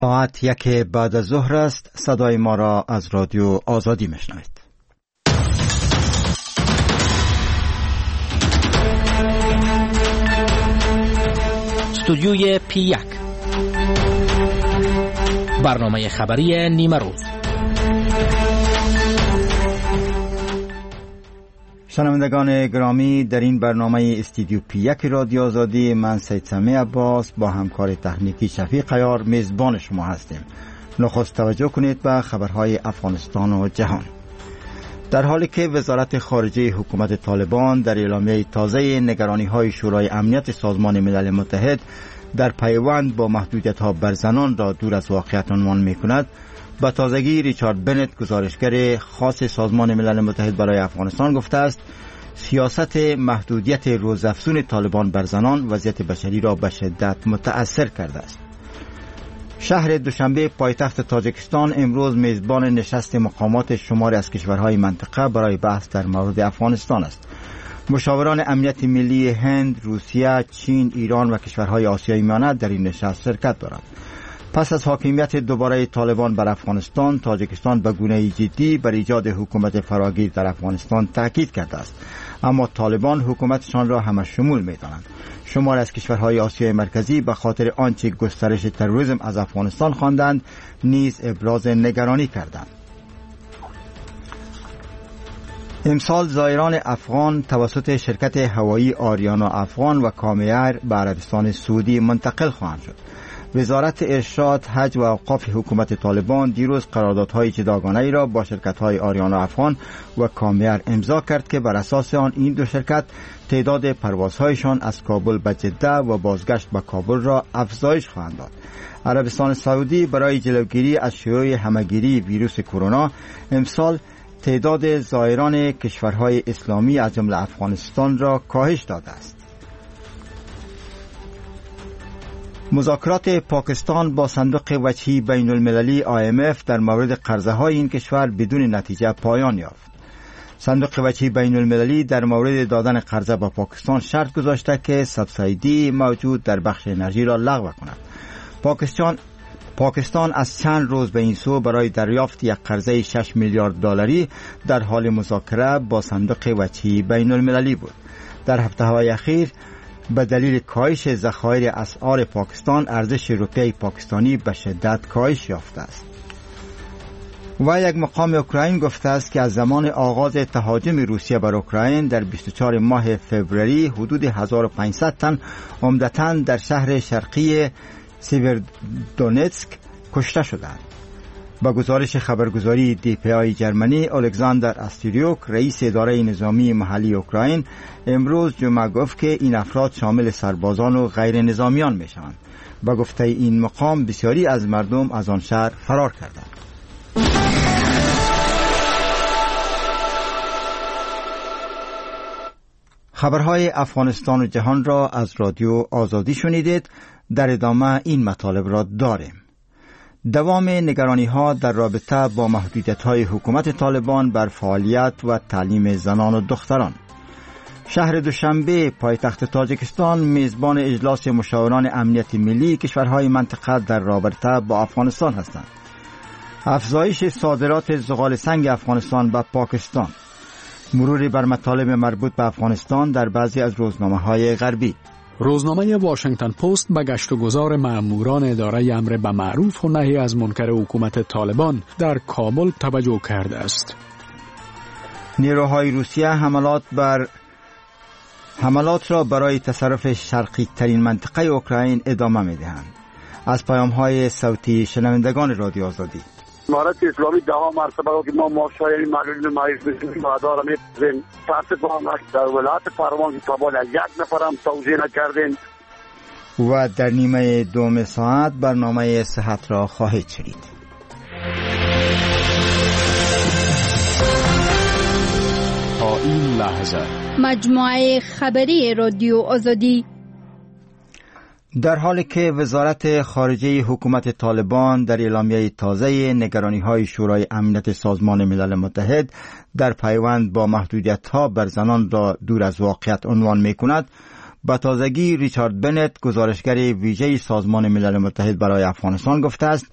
ساعت 1 بعد از ظهر است. صدای ما را از رادیو آزادی میشنوید. استودیوی P1 برنامه خبری نیمه روز. شنوندگان گرامی، در این برنامه استودیو P1 رادیو آزادی من سید سمیع عباس با همکار تکنیکی شفیق عیار میزبان شما هستیم. نخست توجه کنید به خبرهای افغانستان و جهان. در حالی که وزارت خارجه حکومت طالبان در اعلامیه تازه نگرانی‌های شورای امنیت سازمان ملل متحد در پیوند با محدودیت‌ها بر زنان را دور از واقعیت عنوان می‌کند، با تازگی ریچارد بنت، گزارشگر خاص سازمان ملل متحد برای افغانستان، گفته است سیاست محدودیت روزافزون طالبان بر زنان وضعیت بشری را به شدت متأثر کرده است. شهر دوشنبه پایتخت تاجیکستان امروز میزبان نشست مقامات شماری از کشورهای منطقه برای بحث در مورد افغانستان است. مشاوران امنیت ملی هند، روسیه، چین، ایران و کشورهای آسیای میانه در این نشست شرکت دارند. پس از حاکمیت دوباره طالبان بر افغانستان، تاجیکستان به گونه‌ای جدی بر ایجاد حکومت فراگیر در افغانستان تاکید کرده است، اما طالبان حکومتشان را همشمول می‌دانند. شمار از کشورهای آسیای مرکزی به خاطر آنچه گسترش تروریسم از افغانستان خواندند نیز ابراز نگرانی کردند. امسال زائران افغان توسط شرکت هوایی آریانا افغان و کامیر به عربستان سعودی منتقل خواهند شد. وزارت ارشاد، حج و اوقاف حکومت طالبان دیروز قراردادهای جداگانه‌ای را با شرکت‌های آریانا افغان و کامیر امضا کرد که بر اساس آن این دو شرکت تعداد پروازهایشان از کابل به جده و بازگشت به کابل را افزایش خواهند داد. عربستان سعودی برای جلوگیری از شیوع همه‌گیری ویروس کرونا امسال تعداد زائران کشورهای اسلامی از جمله افغانستان را کاهش داده است. مذاکرات پاکستان با صندوق وجهی بین المللی IMF در مورد قرضه های این کشور بدون نتیجه پایان یافت. صندوق وجهی بین المللی در مورد دادن قرضه به پاکستان شرط گذاشته که سبسیدی موجود در بخش انرژی را لغو کند. پاکستان از چند روز به این سو برای دریافت یک قرضه 6 میلیارد دلاری در حال مذاکره با صندوق وجهی بین المللی بود. در هفته‌های اخیر به دلیل کاهش ذخایر اسعار پاکستان ارزش روپیه پاکستانی به شدت کاهش یافته است. و یک مقام اوکراین گفته است که از زمان آغاز تهاجم روسیه بر اوکراین در 24 ماه فوریه حدود 1500 تن عمدتاً در شهر شرقی سیوردونتسک کشته شدند. با گزارش خبرگزاری DPI جرمنی، الکساندر استریوک، رئیس اداره نظامی محلی اوکراین، امروز جمعه گفت که این افراد شامل سربازان و غیر نظامیان می شوند. با گفته این مقام بسیاری از مردم از آن شهر فرار کردند. خبرهای افغانستان و جهان را از رادیو آزادی شنیدید. در ادامه این مطالب را داریم. دوام نگرانی‌ها در رابطه با محدودیت‌های حکومت طالبان بر فعالیت و تعلیم زنان و دختران. شهر دوشنبه پایتخت تاجیکستان میزبان اجلاس مشاوران امنیت ملی کشورهای منطقه در رابطه با افغانستان هستند. افزایش صادرات زغال سنگ افغانستان به پاکستان، مروری بر مطالب مربوط به افغانستان در بعضی از روزنامه‌های غربی. روزنامه واشنگتن پست به گشت و گذار مأموران اداره امر به معروف و نهی از منکر حکومت طالبان در کابل توجه کرده است. نیروهای روسیه حملات را برای تصرف شرقی ترین منطقه اوکراین ادامه می دهند. از پیام های صوتی شنوندگان رادیو آزادی. امارت اسلامی 10 مرتبه که ما ماشای معلوم مایز بشیم مادار می‌زنیم. تاسفانه در ولایت پروان که قبول از یک نفرم توزیع نکردیم. و در نیمه دوم ساعت برنامه صحت را خواهید شنید. تا این لحظه مجموعه خبری رادیو آزادی. در حالی که وزارت خارجه حکومت طالبان در اعلامیه تازه نگرانی‌های شورای امنیت سازمان ملل متحد در پیوند با محدودیت‌ها بر زنان را دور از واقعیت عنوان می‌کند، به تازگی ریچارد بنت، گزارشگر ویژه سازمان ملل متحد برای افغانستان، گفته است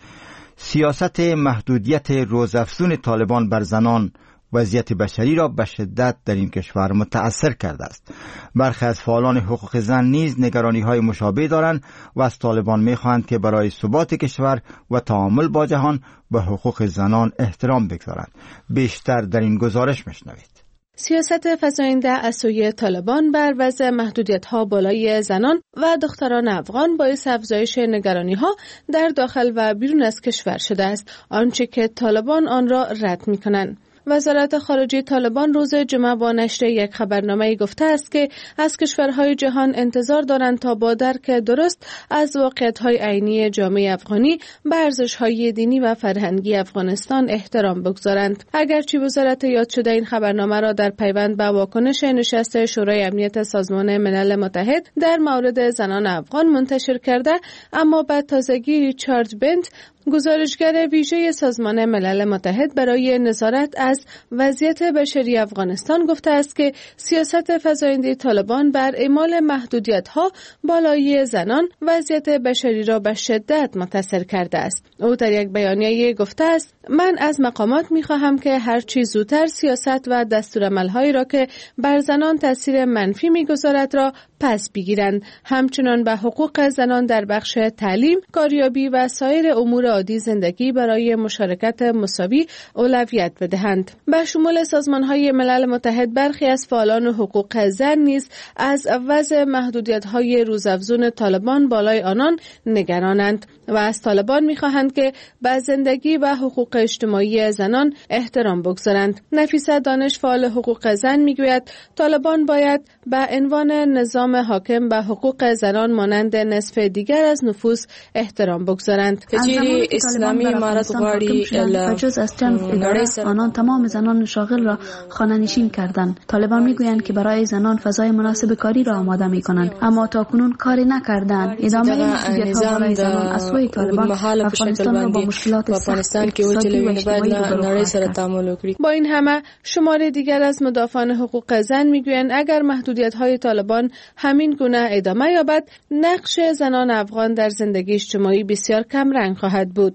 سیاست محدودیت روزافزون طالبان بر زنان وضعیت بشری را به شدت در این کشور متأثر کرده است. برخی از فعالان حقوق زن نیز نگرانی‌های مشابه دارند و از طالبان می‌خواهند که برای ثبات کشور و تعامل با جهان به حقوق زنان احترام بگذارند. بیشتر در این گزارش می‌شنوید. سیاست فزاینده از سوی طالبان بر وضع محدودیت‌ها بالای زنان و دختران افغان باعث افزایش نگرانی‌ها در داخل و بیرون از کشور شده است، آنچه که طالبان آن را رد می‌کنند. وزارت خارجه طالبان روز جمعه با نشر یک خبرنامه گفته است که از کشورهای جهان انتظار دارند تا با درک درست از واقعیت‌های عینی جامعه افغانی به ارزش‌های دینی و فرهنگی افغانستان احترام بگذارند. اگرچه وزارت یاد شده این خبرنامه را در پیوند به واکنش نشست شورای امنیت سازمان ملل متحد در مورد زنان افغان منتشر کرده، اما به تازگی ریچارد بنت، گزارشگر ویژه سازمان ملل متحد برای نظارت از وضعیت بشری افغانستان، گفته است که سیاست فزاینده طالبان بر اعمال محدودیت‌ها بالای زنان وضعیت بشری را به شدت متاثر کرده است. او در یک بیانیه گفته است: من از مقامات می‌خواهم که هر چه زودتر سیاست و دستورالعمل‌هایی را که بر زنان تاثیر منفی می‌گذارد را پس بگیرند، همچنان به حقوق زنان در بخش تعلیم، کاریابی و سایر امور عادی زندگی برای مشارکت مساوی اولویت بدهند. به شمول سازمان‌های ملل متحد، برخی از فعالان حقوق زن نیز از وضع محدودیت‌های روزافزون طالبان بالای آنان نگرانند و از طالبان می‌خواهند که به زندگی و حقوق اجتماعی زنان احترام بگذارند. نفیسه دانش، فعال حقوق زن، می‌گوید طالبان باید به عنوان نظام حاکم به حقوق زنان مانند نصف دیگر از نفوس احترام بگذارند. کچیری اسلامی امارت غواړي بجز از جنب اداره آنان تمام زنان شاغل را خانه‌نشین کردند. طالبان میگویند که برای زنان فضای مناسب کاری را آماده میکنند، اما تاکنون کاری نکردند. ادامه محدودیت‌ها برای زنان از سوی طالبان افغانستان را با مشکلات سخت اقتصادی و اجتماعی روبرو خواهد کرد. با این همه شمار دیگر از مدافعان حقوق زن میگویند اگر محدودیت‌های طالبان همین گونه ادامه یابد، نقش زنان افغان در زندگی اجتماعی بسیار کم رنگ خواهد بود.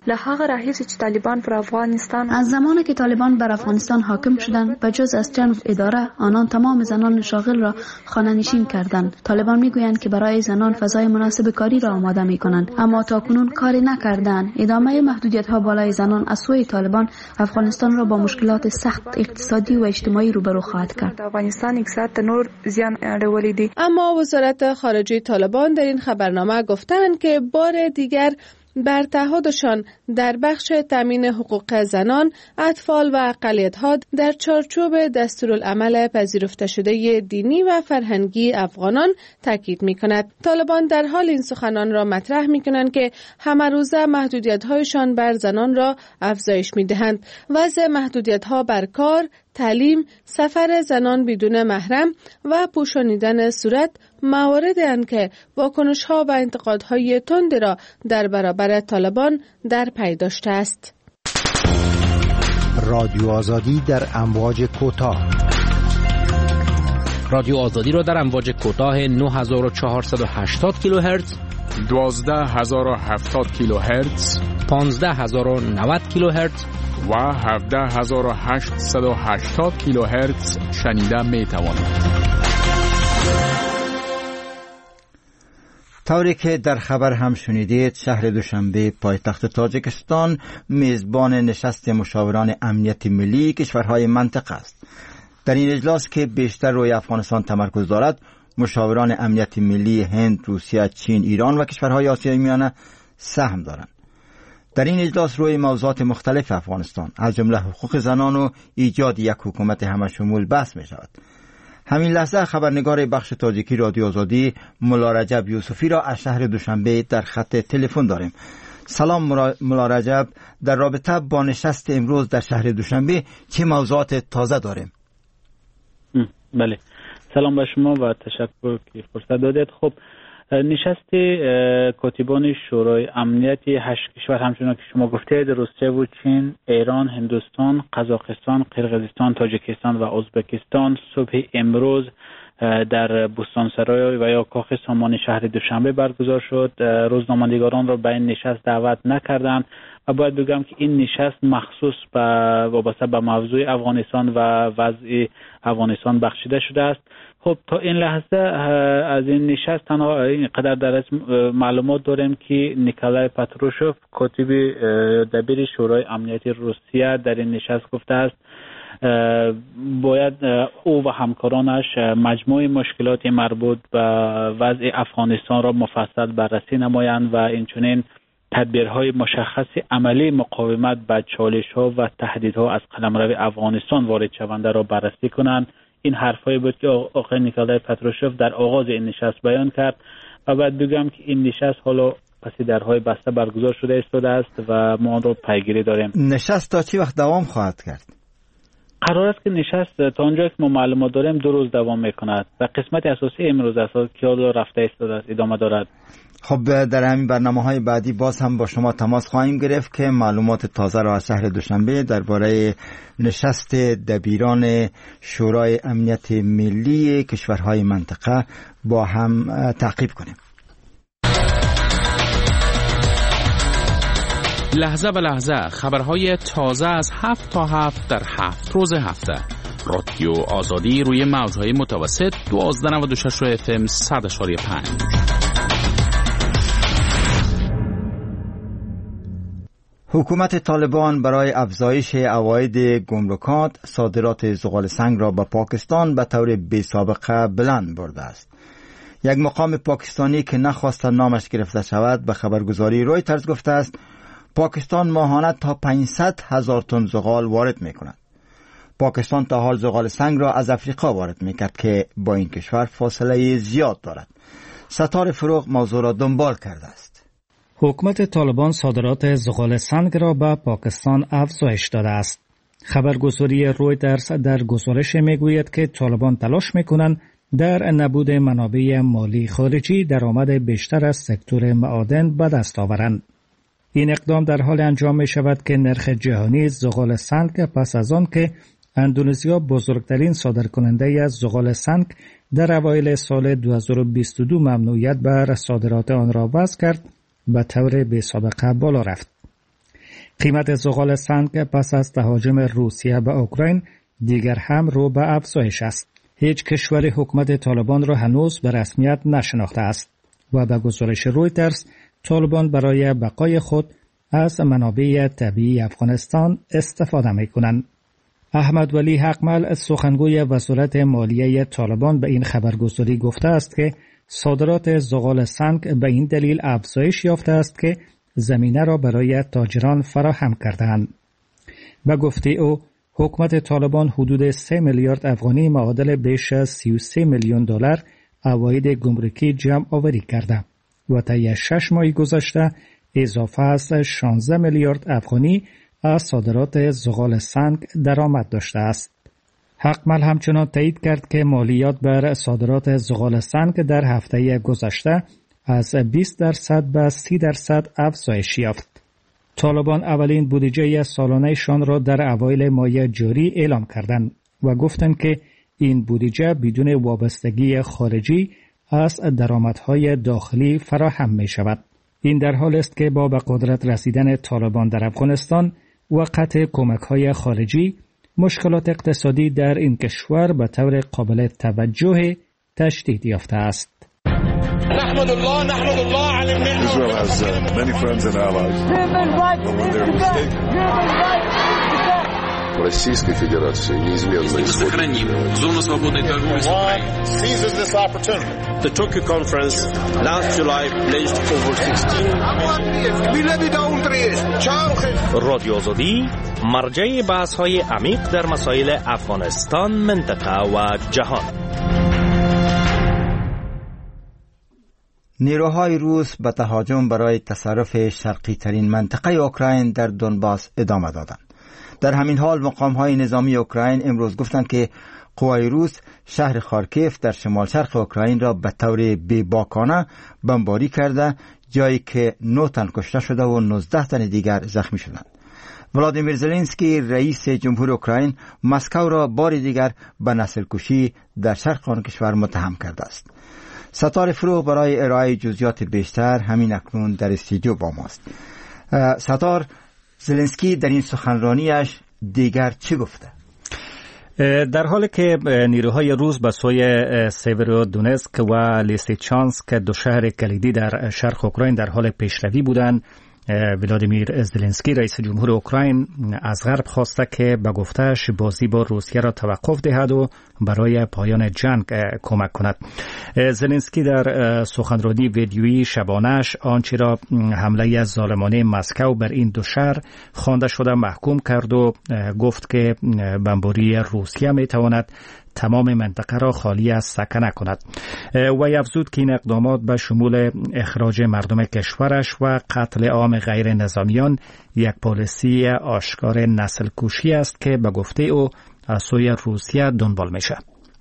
از زمانی که طالبان بر افغانستان حاکم شدند، بجز از چند اداره آنان تمام زنان شاغل را خانه‌نشین کردند. طالبان میگویند که برای زنان فضای مناسب کاری را آماده میکنند، اما تاکنون کاری نکردند. ادامه محدودیت‌ها بالای زنان از سوی طالبان افغانستان را با مشکلات سخت اقتصادی و اجتماعی روبرو خواهد کرد. اما وزارت خارجه طالبان در این خبرنامه گفتند که بار دیگر بر تعهدشان در بخش تامین حقوق زنان، اطفال و اقلیت‌ها در چارچوب دستورالعمل پذیرفته شده دینی و فرهنگی افغانان تاکید می‌کند. طالبان در حال این سخنان را مطرح می‌کنند که همه روزه محدودیت‌هایشان بر زنان را افزایش می‌دهند. وضع محدودیت‌ها بر کار، تعلیم، سفر زنان بدون محرم و پوشانیدن صورت مواردی اند که واکنش‌ها و انتقادهای تند را در برابر طالبان در پی داشته است. رادیو آزادی در امواج کوتاه. رادیو آزادی را در امواج کوتاه 9480 کیلوهرتز، 12070 کیلوهرتز، 15090 کیلوهرتز و 17880 کیلوهرتز شنیده می توانید. طوری که در خبر هم شنیدید، شهر دوشنبه پایتخت تاجیکستان میزبان نشست مشاوران امنیت ملی کشورهای منطقه است. در این اجلاس که بیشتر روی افغانستان تمرکز دارد، مشاوران امنیت ملی هند، روسیه، چین، ایران و کشورهای آسیای میانه سهم دارند. در این اجلاس روی موضوعات مختلف افغانستان از جمله حقوق زنان و ایجاد یک حکومت همشمول بحث می شود. همین لحظه خبرنگار بخش تاجیکی رادیو آزادی ملا رجب یوسفی را از شهر دوشنبه در خط تلفن داریم. سلام ملا رجب، در رابطه با نشست امروز در شهر دوشنبه چه موضوعات تازه داریم؟ بله، سلام به شما و تشکر که فرصت دادید. خب، نشست کاتبان شورای امنیت 8 کشور همچنان که شما گفتید، روسیه و چین، ایران، هندوستان، قزاقستان، قرقیزستان، تاجیکستان و ازبکستان صبح امروز در بستانسرای و یا کاخ سامان شهر دوشنبه برگزار شد. روزنامه‌نگاران را به این نشست دعوت نکردند و باید بگم که این نشست مخصوص وابسته به موضوع افغانستان و وضع افغانستان بخشیده شده است. خب تا این لحظه از این نشست تنها اینقدر در معلومات داریم که نیکولای پاتروشوف کاتب دبیر شورای امنیتی روسیه در این نشست گفته است باید او و همکارانش مجموع مشکلات مربوط به وضع افغانستان را مفصل بررسی نمایند و اینچنین تدبیرهای مشخص عملی مقاومت به چالش‌ها و تهدیدها از قلمرو افغانستان وارد شونده را بررسی کنند. این حرفایی بود که آقای نیکولای پاتروشوف در آغاز این نشست بیان کرد و باید بگم که این نشست حالا پس درهای بسته برگزار شده ایستاده است و ما آن را پیگیری داریم. نشست تا چی وقت دوام خواهد کرد؟ قرار است که نشست تا اونجایی که ما معلومات داریم 2 روز دوام میکند و قسمت اساسی امروز است که حالا رفته ایستاده است، ادامه دارد. خب در همین برنامه‌های بعدی باز هم با شما تماس خواهیم گرفت که معلومات تازه را از شهر دوشنبه درباره نشست دبیران شورای امنیت ملی کشورهای منطقه با هم تعقیب کنیم. لحظه به لحظه خبرهای تازه از 7 تا 7 در 7 روز هفته. رادیو آزادی روی موجهای متوسط 1296 FM 100.5. حکومت طالبان برای افزایش عواید گمرکات صادرات زغال سنگ را به پاکستان به طور بی‌سابقه بلند برده است. یک مقام پاکستانی که نخواست نامش گرفته شود به خبرگزاری رویترز گفته است پاکستان ماهانه تا 500,000 تن زغال وارد می کند. پاکستان تا حال زغال سنگ را از افریقا وارد می کرد که با این کشور فاصله زیاد دارد. ستار فروغ موضوع را دنبال کرده است. حکومت طالبان صادرات زغال سنگ را به پاکستان افزایش داده است. خبرگزاری رویترز در گزارش میگوید که طالبان تلاش میکنند در نبود منابع مالی خارجی درآمد بیشتر از سکتور معادن به دست آورند. این اقدام در حال انجام می شود که نرخ جهانی زغال سنگ پس از آن که اندونزیا بزرگترین صادرکننده از زغال سنگ در اوایل سال 2022 ممنوعیت بر صادرات آن را وضع کرد به طور بی‌سابقه بالا رفت. قیمت زغال سنگ پس از تهاجم روسیه به اوکراین دیگر هم رو به افزایش است. هیچ کشور حکومت طالبان را هنوز به رسمیت نشناخته است و به گزارش رویترز طالبان برای بقای خود از منابع طبیعی افغانستان استفاده می‌کنند. احمد ولی حقمل سخنگوی وزارت مالیه طالبان به این خبرگزاری گفته است که صادرات زغال سنگ به این دلیل افزایش یافته است که زمینه را برای تاجران فراهم کردند. به گفته او حکومت طالبان حدود 3 میلیارد افغانی معادل بیش از 33 میلیون دلار عواید گمرکی جمع آوری کرده و طی 6 ماه گذشته اضافه از 16 میلیارد افغانی از صادرات زغال سنگ درآمد داشته است. حقمل همچنان تایید کرد که مالیات بر صادرات زغال سنگ در هفته گذشته از 20% به 30% افزایش یافت. طالبان اولین بودجه سالانه‌شان را در اوایل ماه جاری اعلام کردند و گفتند که این بودجه بدون وابستگی خارجی از درآمدهای داخلی فراهم می شود. این در حال است که با به قدرت رسیدن طالبان در افغانستان و قطع کمک‌های خارجی مشکلات اقتصادی در این کشور به طور قابل توجه تشدید یافته است. نحمد الله على النعمة. Israel has many friends and allies. Российской Федерации неизменно исходит. Зона свободной торговли. Seizes this opportunity. The Tokyo conference last July pledged over 16. رادیو آزادی مرجع بحث‌های عمیق در مسائل افغانستان، منطقه و جهان. نیروهای روس به تهاجم برای تصرف شرقی ترین منطقه اوکراین در دونباس ادامه دادند. در همین حال مقام‌های نظامی اوکراین امروز گفتند که قوای روس شهر خارکیف در شمال شرق اوکراین را به طور بی‌باکانه بمباری کرده، جایی که 9 تن کشته شده و 19 تن دیگر زخمی شدند. ولادیمیر زلنسکی رئیس جمهور اوکراین مسکو را بار دیگر به نسل کشی در شرق آن کشور متهم کرده است. ستار فروغ برای ارائه جزئیات بیشتر همین اکنون در استودیو با ماست. ستار، زلنسکی در این سخنرانیش دیگر چی گفته؟ در حالی که نیروهای روس به سوی سیورودونسک و لیسیچانسک دو شهر کلیدی در شرق اوکراین در حال پیشروی بودند، ولادیمیر زلنسکی رئیس جمهور اوکراین از غرب خواسته که به گفته‌اش بازی با روسیه را توقف دهد و برای پایان جنگ کمک کند. زلنسکی در سخنرانی ویدیویی شبانه‌اش آنچه را حمله ظالمانه مسکو بر این دو شهر خوانده شده محکوم کرد و گفت که بمباری روسیه میتواند تمام منطقه را خالی از سکنه کند و افزود که این اقدامات به شمول اخراج مردم کشورش و قتل عام غیر نظامیان یک پالیسی آشکار نسل کشی است که به گفته او از سوی روسیه دنبال میشه.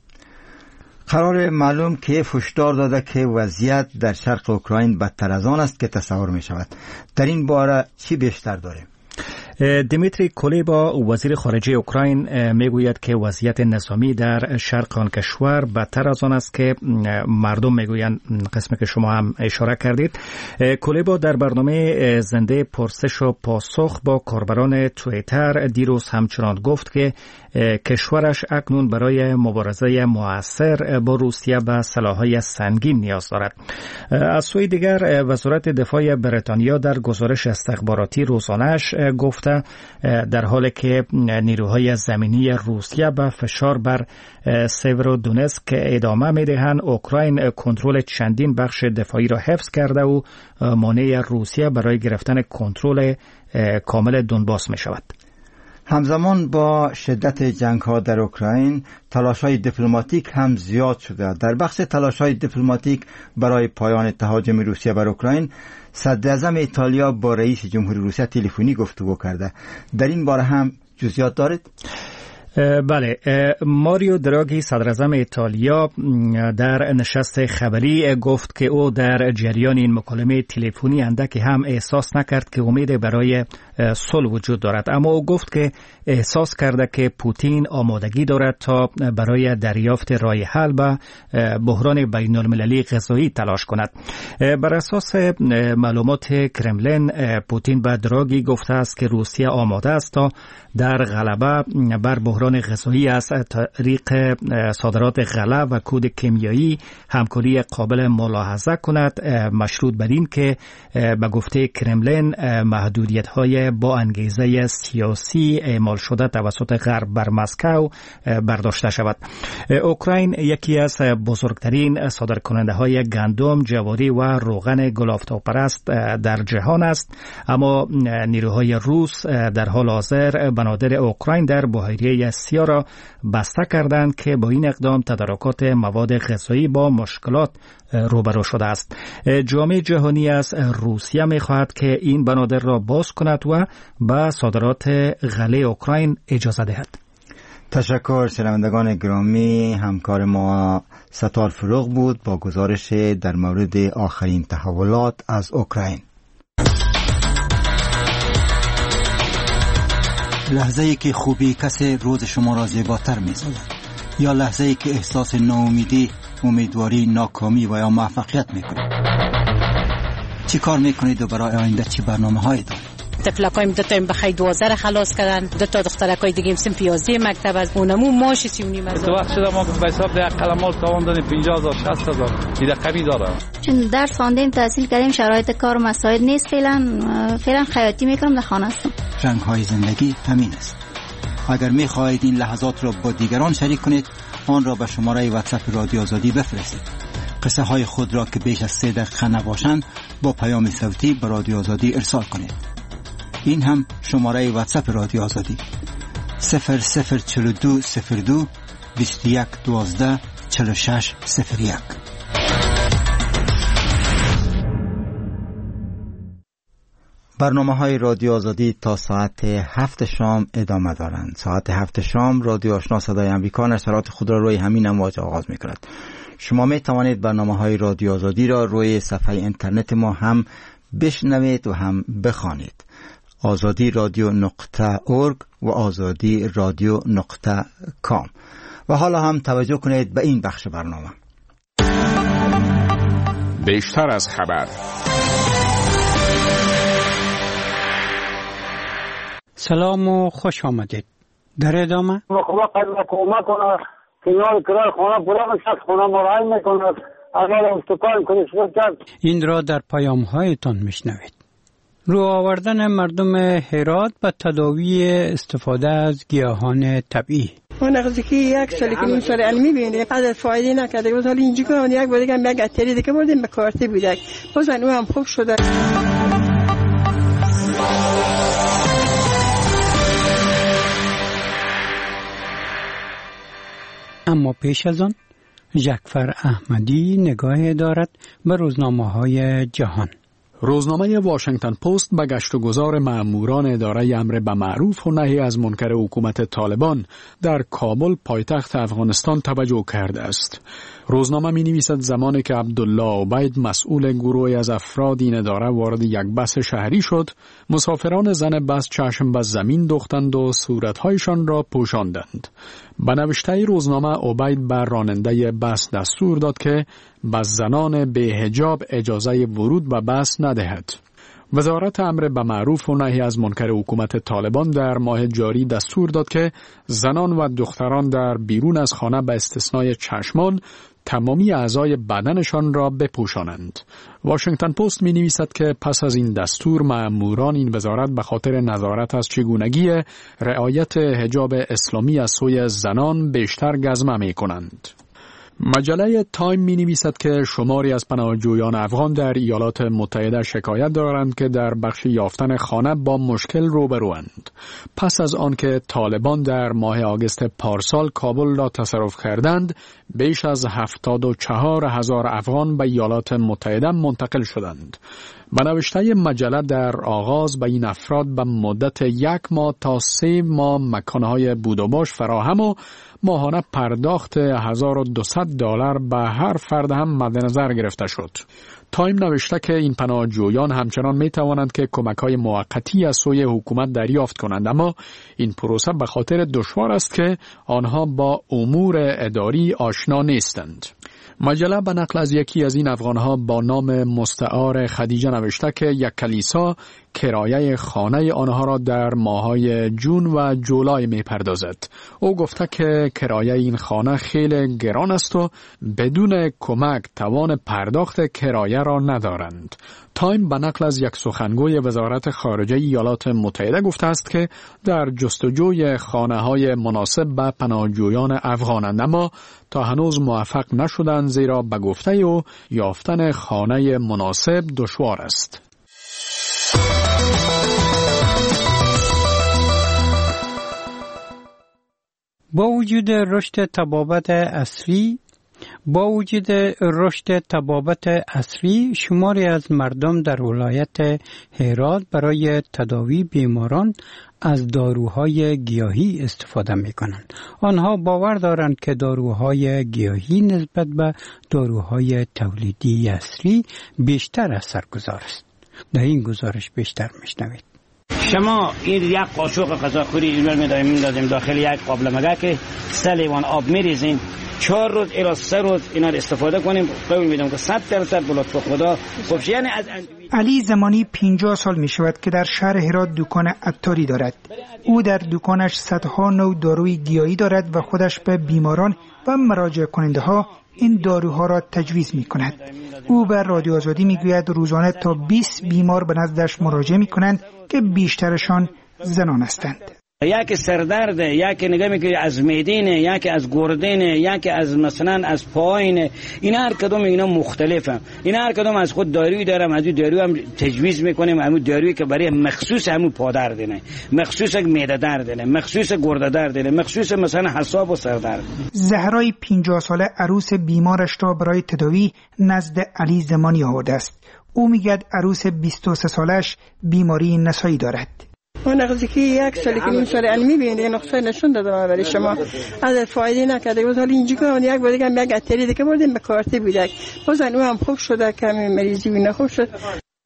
قرار معلوم که هشدار داده که وضعیت در شرق اوکراین بدتر از آن است که تصور می شود. در این باره چی بیشتر داریم؟ دیمیتری کلیبا وزیر خارجه اوکراین میگوید که وضعیت نظامی در شرق آن کشور بدتر از آن است که مردم میگویند، قسمی که شما هم اشاره کردید. کلیبا در برنامه زنده پرسش و پاسخ با کاربران توییتر دیروز همچنان گفت که کشورش اکنون برای مبارزه مؤثر با روسیه به سلاح‌های سنگین نیاز دارد. از سوی دیگر وزارت دفاع بریتانیا در گزارش استخباراتی روزانه‌اش گفته در حالی که نیروهای زمینی روسیه به فشار بر سیورودونسک ادامه می‌دهند، اوکراین کنترل چندین بخش دفاعی را حفظ کرده و مانع روسیه برای گرفتن کنترل کامل دونباس می‌شود. همزمان با شدت جنگ‌ها در اوکراین، تلاش‌های دیپلماتیک هم زیاد شده. در بخش تلاش‌های دیپلماتیک برای پایان تهاجم روسیه بر اوکراین، صدراعظم ایتالیا با رئیس جمهور روسیه تلفنی گفتگو کرده. در این باره هم جزئیات دارید؟ بله، ماریو دراگی صدراعظم ایتالیا در نشست خبری گفت که او در جریان این مکالمه تلفنی اندکی هم احساس نکرد که امید برای صلح وجود دارد، اما او گفت که احساس کرده که پوتین آمادگی دارد تا برای دریافت راه حل به بحران بین المللی غذایی تلاش کند. بر اساس معلومات کرملین، پوتین به دراگی گفته است که روسیه آماده است تا در غلبه بر بحران غذایی از طریق صادرات غله و کود کیمیایی همکاری قابل ملاحظه کند، مشروط بر این که به گفته کرملین محدودیت‌های با انگیزه سیاسی اعمال شده توسط غرب بر مسکو برداشته شود. اوکراین یکی از بزرگترین صادرکننده‌های گندم، جواری و روغن گل‌آفتاب‌پرست در جهان است، اما نیروهای روس در حال حاضر بنادر اوکراین در بحیره سیا را بسته کردند که با این اقدام تدارکات مواد غذایی با مشکلات روبرو شده است. جامعه جهانی از روسیه می‌خواهد که این بنادر را باز کند و به صادرات غله اوکراین اجازه دهد. تشکر شنوندگان گرامی، همکار ما ستار فروغ بود با گزارش در مورد آخرین تحولات از اوکراین. لحظه‌ای که خوبی کسی روز شما را زیباتر می‌سازد، یا لحظه‌ای که احساس ناامیدی، امیدواری، ناکامی و یا موفقیت می‌کنید. چی کار می‌کنید و برای آینده چی برنامه‌هایی دارید؟ طفلکایم دو تا بخیر 12 خلاص کردن، دو تا دخترکای دیگه سن 11 مکتب از اونمو ماش 39 از تو وقت شده ما به حساب ده قلمال تاوان دادیم 50000 60000 دیگه کمی داره. چون درس خواندیم، تحصیل کردیم، شرایط کار و مساعد نیست، فعلا خیاطی میکنم، در خانه هستم. رنگ‌های زندگی همین است. اگر می‌خواهید این لحظات را با دیگران شریک کنید، آن را به شماره واتساپ رادیو آزادی بفرستید. قصه های خود را که بیش از 3 دقیقه نباشند با پیام صوتی به رادیو آزادی ارسال کنید. این هم شماره واتساپ رادیو آزادی 004202 2112 4601. برنامه‌های رادیو آزادی تا ساعت 7 شام ادامه دارند. ساعت 7 شام رادیو آشنا صدای آمریکا نشرات خود را روی همین امواج آغاز می‌کند. شما می توانید برنامه‌های رادیو آزادی را روی صفحه اینترنت ما هم بشنوید و هم بخوانید. azadi.radio.org و azadi.radio.com. و حالا هم توجه کنید به این بخش برنامه. بیشتر از خبر. سلام و خوش آمدید. در ادامه خدا قدر کمک کنه کنار کرای خانه پورا میشه، خانه مراعی میکنه، اگر استقال کنه کرد. این را در پیام‌هایتان میشنوید. رو آوردن مردم هرات به تداوی استفاده از گیاهان طبیعی. اون نقضی که یک سالی که نیم سال علمی بینیم از فایده نکرده بود، حالا اینجا که یک بار دیگه یک اتری دیگه بردیم به کارتی بودک بازن او هم خوب شده. اما پیش از آن جعفر احمدی نگاهی دارد به روزنامه‌های جهان. روزنامه واشنگتن پست به گشت و گذار مأموران اداره امر به معروف و نهی از منکر حکومت طالبان در کابل پایتخت افغانستان توجه کرده است. روزنامه می نویسد زمانی که عبدالله عبید مسئول گروهی از افراد این اداره وارد یک بس شهری شد، مسافران زن بس چشم به زمین دوختند و صورتهایشان را پوشاندند. به نوشته روزنامه عبید بر راننده بس دستور داد که به زنان به حجاب اجازه ورود به بس ندهد. وزارت امر به معروف و نهی از منکر حکومت طالبان در ماه جاری دستور داد که زنان و دختران در بیرون از خانه به استثنای چشمان تمامی اعضای بدنشان را بپوشانند. واشنگتن پست می نویسد که پس از این دستور مأموران این وزارت به خاطر نظارت از چگونگی رعایت حجاب اسلامی از سوی زنان بیشتر گزمه می کنند. مجله تایم می نویسد که شماری از پناهجویان افغان در ایالات متحده شکایت دارند که در بخش یافتن خانه با مشکل روبروند. پس از آنکه طالبان در ماه آگوست پارسال کابل را تصرف کردند، بیش از 74,000 افغان به ایالات متحده منتقل شدند. به نوشته مجله در آغاز به این افراد به مدت 1 ماه تا 3 ماه مکانهای بود و باش فراهم و ماهانه پرداخت $1200 به هر فرد هم مد نظر گرفته شد. تایم نوشته که این پناهجویان همچنان می توانند که کمک‌های موقتی از سوی حکومت دریافت کنند، اما این پروسه به خاطر دشوار است که آنها با امور اداری آشنا نیستند. مجله به نقل از یکی از این افغانها با نام مستعار خدیجه نوشته که یک کلیسا کرایه خانه آنها را در ماه‌های جون و جولای می‌پردازد. او گفته که کرایه این خانه خیلی گران است و بدون کمک توان پرداخت کرایه را ندارند. تایم به نقل از یک سخنگوی وزارت خارجه ایالات متحده گفته است که در جستجوی خانه‌های مناسب به پناهجویان افغانند، اما تا هنوز موفق نشدند، زیرا به گفته او یافتن خانه مناسب دشوار است. با وجود رشد تبابت عصری، شماری از مردم در ولایت هرات برای تداوی بیماران از داروهای گیاهی استفاده می کنند. آنها باور دارند که داروهای گیاهی نسبت به داروهای تولیدی عصری بیشتر اثرگذار است. در این گزارش بیشتر میشنوید. شما این یک قاشق غذاخوری اینور می‌دادیم داخل یک قابل مگه 3 لیوان آب می‌ریزیم، 4 روز الی 3 روز اینا رو استفاده کنیم. قول میدم که 100% به لطف خدا خوب. یعنی از علی زمانی 50 سال می شود که در شهر هرات دکان عطاری دارد. او در دکانش صدها نوع داروی گیاهی دارد و خودش به بیماران و مراجع کننده ها این داروها را تجویز می کند. او به رادیو آزادی می گوید روزانه تا 20 بیمار به نزدش مراجعه می کنند که بیشترشان زنان هستند. یکی سردرد، یکی نگاه میکنی از میدینه، یکی از گردنه، یکی از مثلا از پایینه. این هر کدوم اینا مختلفه. این هر کدوم از خود دارویی دارم، از دارو هم تجویز میکنیم. همون دارویی که برای مخصوص همون پادردنه، مخصوص معده دردنه، مخصوص گرده دردنه، مخصوص مثلا حساب و سردرد. زهرای 50 ساله عروس بیمارش را برای تداوی نزد علی زمانی آورده است. او میگه عروس 23 سالش بیماری نسایی دارد. اون نقضی که 1 سالی که نیم سال علمی بینده نقصه نشون دادم برای شما از فایده نکرده بود. حالا اینجا که یک بار دیگه یک اتری دیگه بردیم به کارتی بودک بازن او هم خوب شده که همین مریضی بینه خوب شد.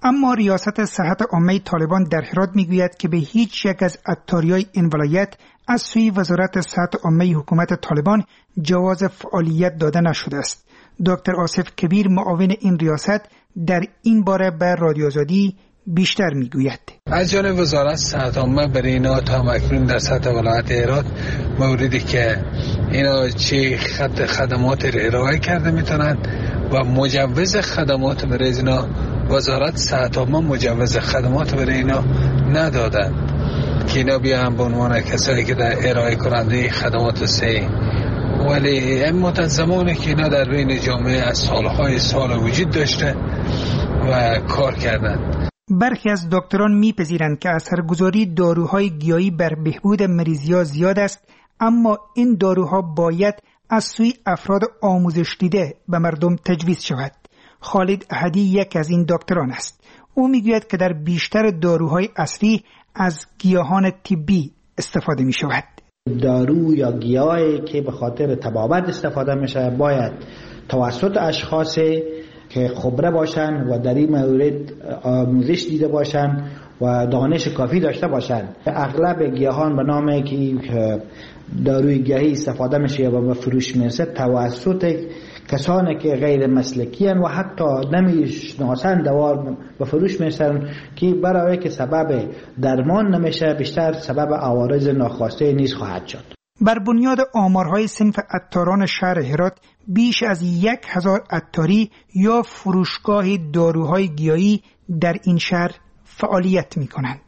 اما ریاست صحت عامه طالبان در هرات میگوید که به هیچ یک از عطاریای این ولایت از سوی وزارت صحت عامه حکومت طالبان جواز فعالیت داده نشده است. دکتر آصف کبیر معاون این ریاست در این باره به رادیو آزادی بیشتر میگوید. از جانب وزارت صحت عامه برای اینا تا مکنون در سطح ولایت هرات موردی که اینا چه خدمات را ارائه کرده میتونند و مجوز خدمات برای اینا وزارت صحت عامه مجوز خدمات برای اینا ندادند که اینا بیان به عنوان کسایی که در ارائه کننده خدمات سه، ولی این مدت زمانی که اینا در بین جامعه از سالهای سال وجود داشته و کار کردند. برخی از دکتران میپذیرند که اثرگذاری داروهای گیاهی بر بهبود مریضی‌ها زیاد است، اما این داروها باید از سوی افراد آموزش دیده به مردم تجویز شود. خالد احدی یک از این دکتران است. او میگوید که در بیشتر داروهای اصلی از گیاهان طبی استفاده می شود. دارو یا گیاهی که به خاطر طبابت استفاده میشه باید توسط اشخاصی که خبره باشن و در این مورد آموزش دیده باشن و دانش کافی داشته باشن. اغلب گیاهان به نام که داروی گیاهی استفاده میشه و به فروش میرسه توسط کسانی که غیر مسلکی هستند و حتی نمیشناسند دوار به فروش میرسن که برای که سبب درمان نمیشه بیشتر سبب عوارض ناخواسته نیز خواهد شد. بر بنیاد آمارهای صنف عطاران شهر هرات بیش از 1000 عطاری یا فروشگاه داروهای گیاهی در این شهر فعالیت می کنند.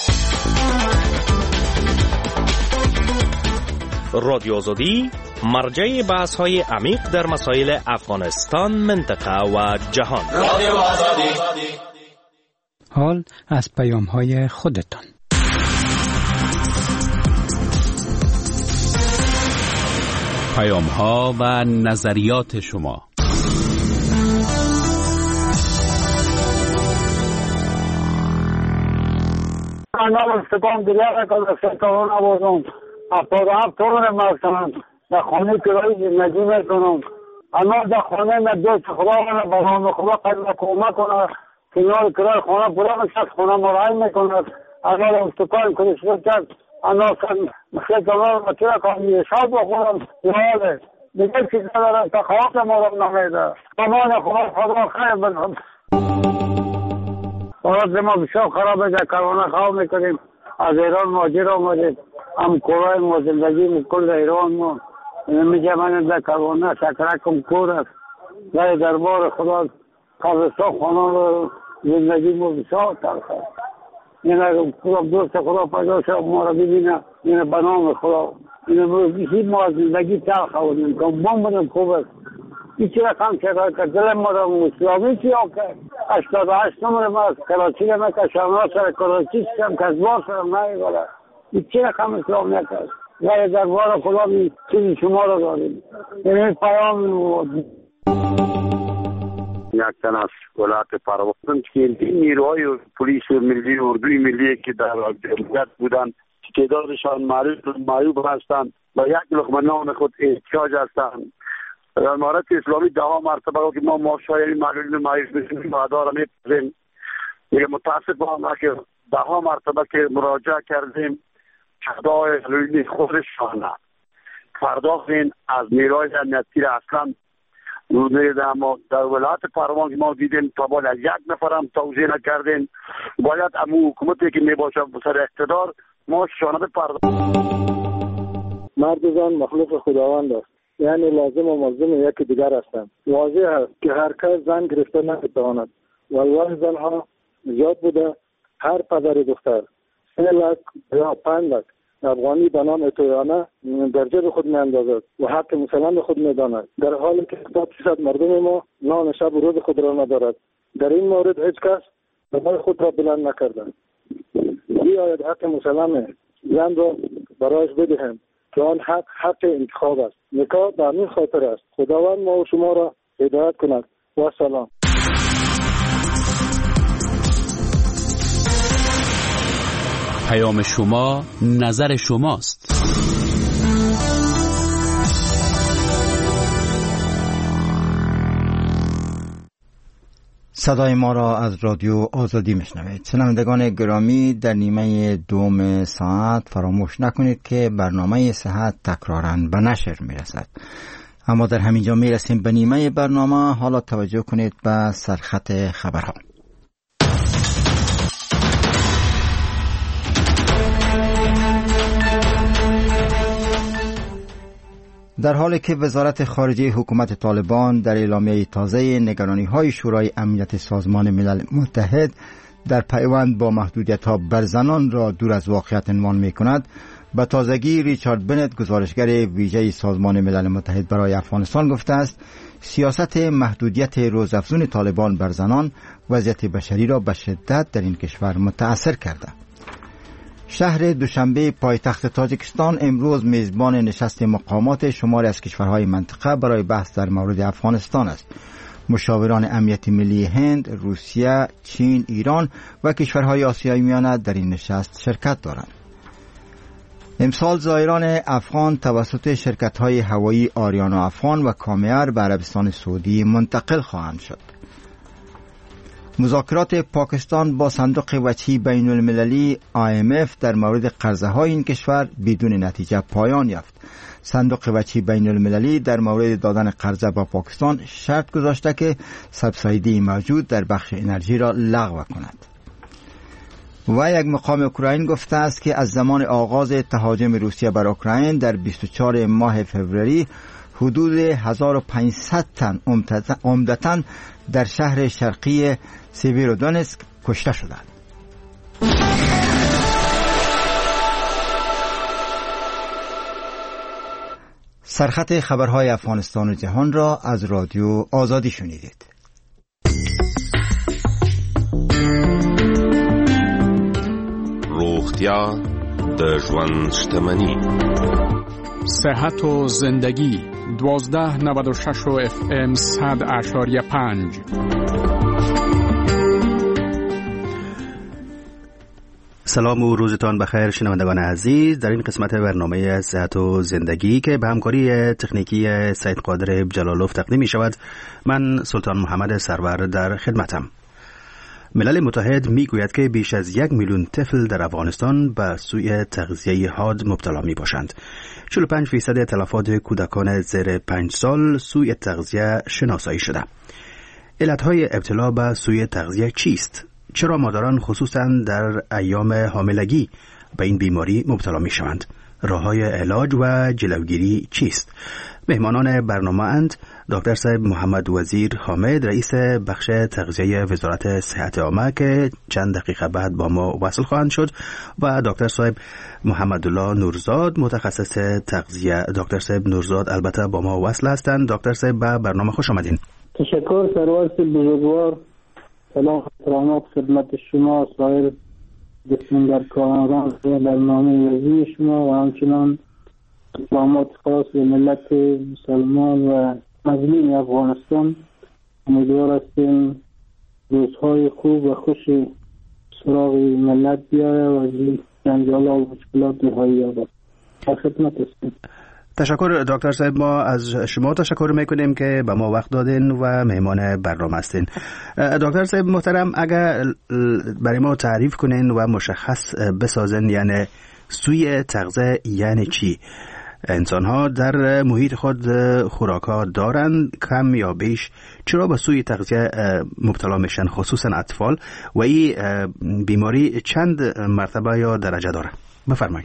رادیو آزادی مرجع بحث‌های عمیق در مسائل افغانستان، منطقه و جهان. رادیو آزادی. حال از پیام‌های خودتان. پیام‌ها و نظریات شما. من استقام دیگر که سرکاران آوردم 77 تون مرسند در خانه کرایی زندگی میکنم. اما در خانه ندوست خدا من برام خدا قدر کمک کنه کنار کرای خانه پورا میشد خانه مرای میکند. اما استقام کلیشو کرد اما مثل کنار مطیره کنی شاد بخورم یاده دیگر چیز ندارم تا خواب مورم نمیده. اما خدا خیر بنام وقتی ما بسیار خرابه در کرونا خواب میکنیم. از ایران ماجر آمدیم هم کورای ما زندگی میکل در ایران ما میگه من در کرونا سکرکم کور است در دربار خدا قبرستان خانان رو زندگی ما بسیار تلخ است. این خدا دوست خدا پیدا شد ما رو ببینه این بنام خدا این ما زندگی تلخ آوریم که بام بدم خوب است. ایچی رقم شد که دل ما رو اسلامی چی آکد 88 نمره ما از کراچی رو مکشم سر کراچی شدم که از بار سرم نایگاله ایچی رقم اسلام نکرد و در بار خدا می چیزی شما رو داریم. این پیام یک تن از ولایت پروان که این نیروهای پلیس ملی و اردوی ملی که در امنیت بودن تعدادشان معیوب هستند و یک لقمه نان خود احتیاج هستند. امارت اسلامی 10 مرتبه که ما ماشای معلولین مریض میشیم مادر میپذیم. میگه متاسفانه که 10 مرتبه که مراجعه کردیم شهدای معلولین خودشان پرداختیم از نیروهای امنیتی اصلا ما در ولایت پروان که ما دیدیم تا بالا یک نفر هم توزیع نکردیم. باید امو حکومتی که میباشه سر اقتدار ما شانه پرداخت. مردان مخلوق خداوند است، یعنی لازم و ملزم یکی دیگر هستند. واضح است که هر کس زن گرفته نمیتواند. والله زنها زیاد بوده. هر پدر دختر 3 لک یا 5 لک افغانی به نام اتویانه در جیب خود میاندازد و حق مسلمان خود میداند، در حالی که 70% مردم ما نان شب و روز خود را ندارد. در این مورد هیچ کس صدای خود را بلند نکردند. بیاید حق مسلمان زن را برایش بدهیم که آن حق انتخاب است. نکاح به همین خاطر است. خداوند ما و شما را هدایت کند. و سلام. پیام شما نظر شماست. صدای ما را از رادیو آزادی میشنوید. شنوندگان گرامی، در نیمه دوم ساعت فراموش نکنید که برنامه صحت تکراراً به نشر میرسد. اما در همینجا میرسیم به نیمه برنامه. حالا توجه کنید به سرخط خبرها. در حالی که وزارت خارجه حکومت طالبان در اعلامیه تازه نگرانی‌های شورای امنیت سازمان ملل متحد در پیوند با محدودیت‌ها بر زنان را دور از واقعیت عنوان می‌کند، به تازگی ریچارد بنت، گزارشگر ویژه سازمان ملل متحد برای افغانستان، گفته است سیاست محدودیت روزافزون طالبان بر زنان وضعیت بشری را به شدت در این کشور متأثر کرده. شهر دوشنبه پایتخت تاجیکستان امروز میزبان نشست مقامات شماری از کشورهای منطقه برای بحث در مورد افغانستان است. مشاوران امنیت ملی هند، روسیه، چین، ایران و کشورهای آسیای میانه در این نشست شرکت دارند. امسال زائران افغان توسط شرکت‌های هوایی آریانا افغان و کامیر به عربستان سعودی منتقل خواهند شد. مذاکرات پاکستان با صندوق وجهی بین المللی IMF در مورد قرضه‌های این کشور بدون نتیجه پایان یافت. صندوق وجهی بین المللی در مورد دادن قرضه با پاکستان شرط گذاشته که سبسایدی موجود در بخش انرژی را لغو کند. و یک مقام اوکراین گفته است که از زمان آغاز تهاجم روسیه بر اوکراین در 24 ماه فوریه حدود 1500 تن عمدتاً در شهر شرقی سیویرودونسک کشته شدند. سرخط خبرهای افغانستان و جهان را از رادیو آزادی شنیدید. روغتیا د ژوند شتمني. صحت و زندگی 1296 و FM 100.5. سلام و روزتان بخیر شنوندگان عزیز. در این قسمت برنامه صحت و زندگی که به همکاری تکنیکی سید قادر جلالوف تقدیم می شود، من سلطان محمد سرور در خدمتم. ملل متحد می گوید که بیش از 1 میلیون طفل در افغانستان به سوء تغذیه حاد مبتلا می باشند. 45% تلفات کودکان زیر 5 سال سوء تغذیه شناسایی شده. علتهای ابتلا به سوء تغذیه چیست؟ چرا مادران خصوصا در ایام حاملگی به این بیماری مبتلا می شوند؟ راههای علاج و جلوگیری چیست؟ مهمانان برنامه اند دکتر صاحب محمد وزیر حامد، رئیس بخش تغذیه وزارت صحت عامه که چند دقیقه بعد با ما وصل خواهند شد، و دکتر صاحب محمدالله نورزاد، متخصص تغذیه. دکتر صاحب نورزاد البته با ما وصل هستند. دکتر صاحب به برنامه خوش آمدین. تشکر سرور بزرگوار. سلام احترامات خدمت شما، سایر دستمندرکاران برنامه وزیر شما و همچنان سلامات خاص به ملت مسلمان و مظلوم افغانستان. امیدوار هستیم روزهای خوب و خوش سراغ ملت بیاره و از جنجال‌ها و مشکلات رهایی یابد. در خدمت هستیم. تشکر دکتر صاحب. ما از شما تشکر میکنیم که به ما وقت دادین و مهمان برنامه هستین. دکتر صاحب محترم، اگر برای ما تعریف کنین و مشخص بسازن یعنی سوء تغذیه یعنی چی؟ انسان ها در محیط خود خوراک ها دارند کم یا بیش، چرا به سوء تغذیه مبتلا میشن خصوصا اطفال و این بیماری چند مرتبه یا درجه داره؟ بفرمایید.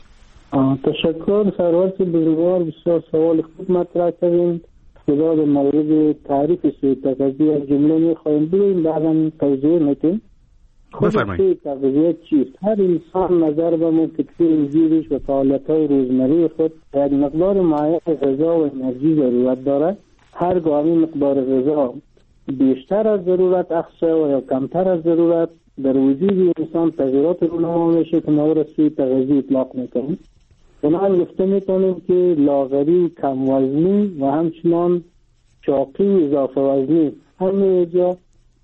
تشکر سرور بزرگوار، بسیار سوال خوب مطرح کردین. خدا در مورد تعریف سوء تغذیه از جمله میخوایم بگیم، بعدا توضیح میتیم. خود سوء تغذیه چیست؟ هر انسان نظر به منطقه زیرش و فعالیت‌های روزمره خود یک مقدار معین غذا و انرژی ضرورت دارد. هرگاه این مقدار غذا بیشتر از ضرورت اخشه و یا کمتر از ضرورت در وجود انسان تغییرات رونما میشه که ما را سوء تغذیه اطلاق میکنیم. بنابراین گفته میکنیم که لاغری، کم وزنی و همچنان چاقی، اضافه وزنی همه جا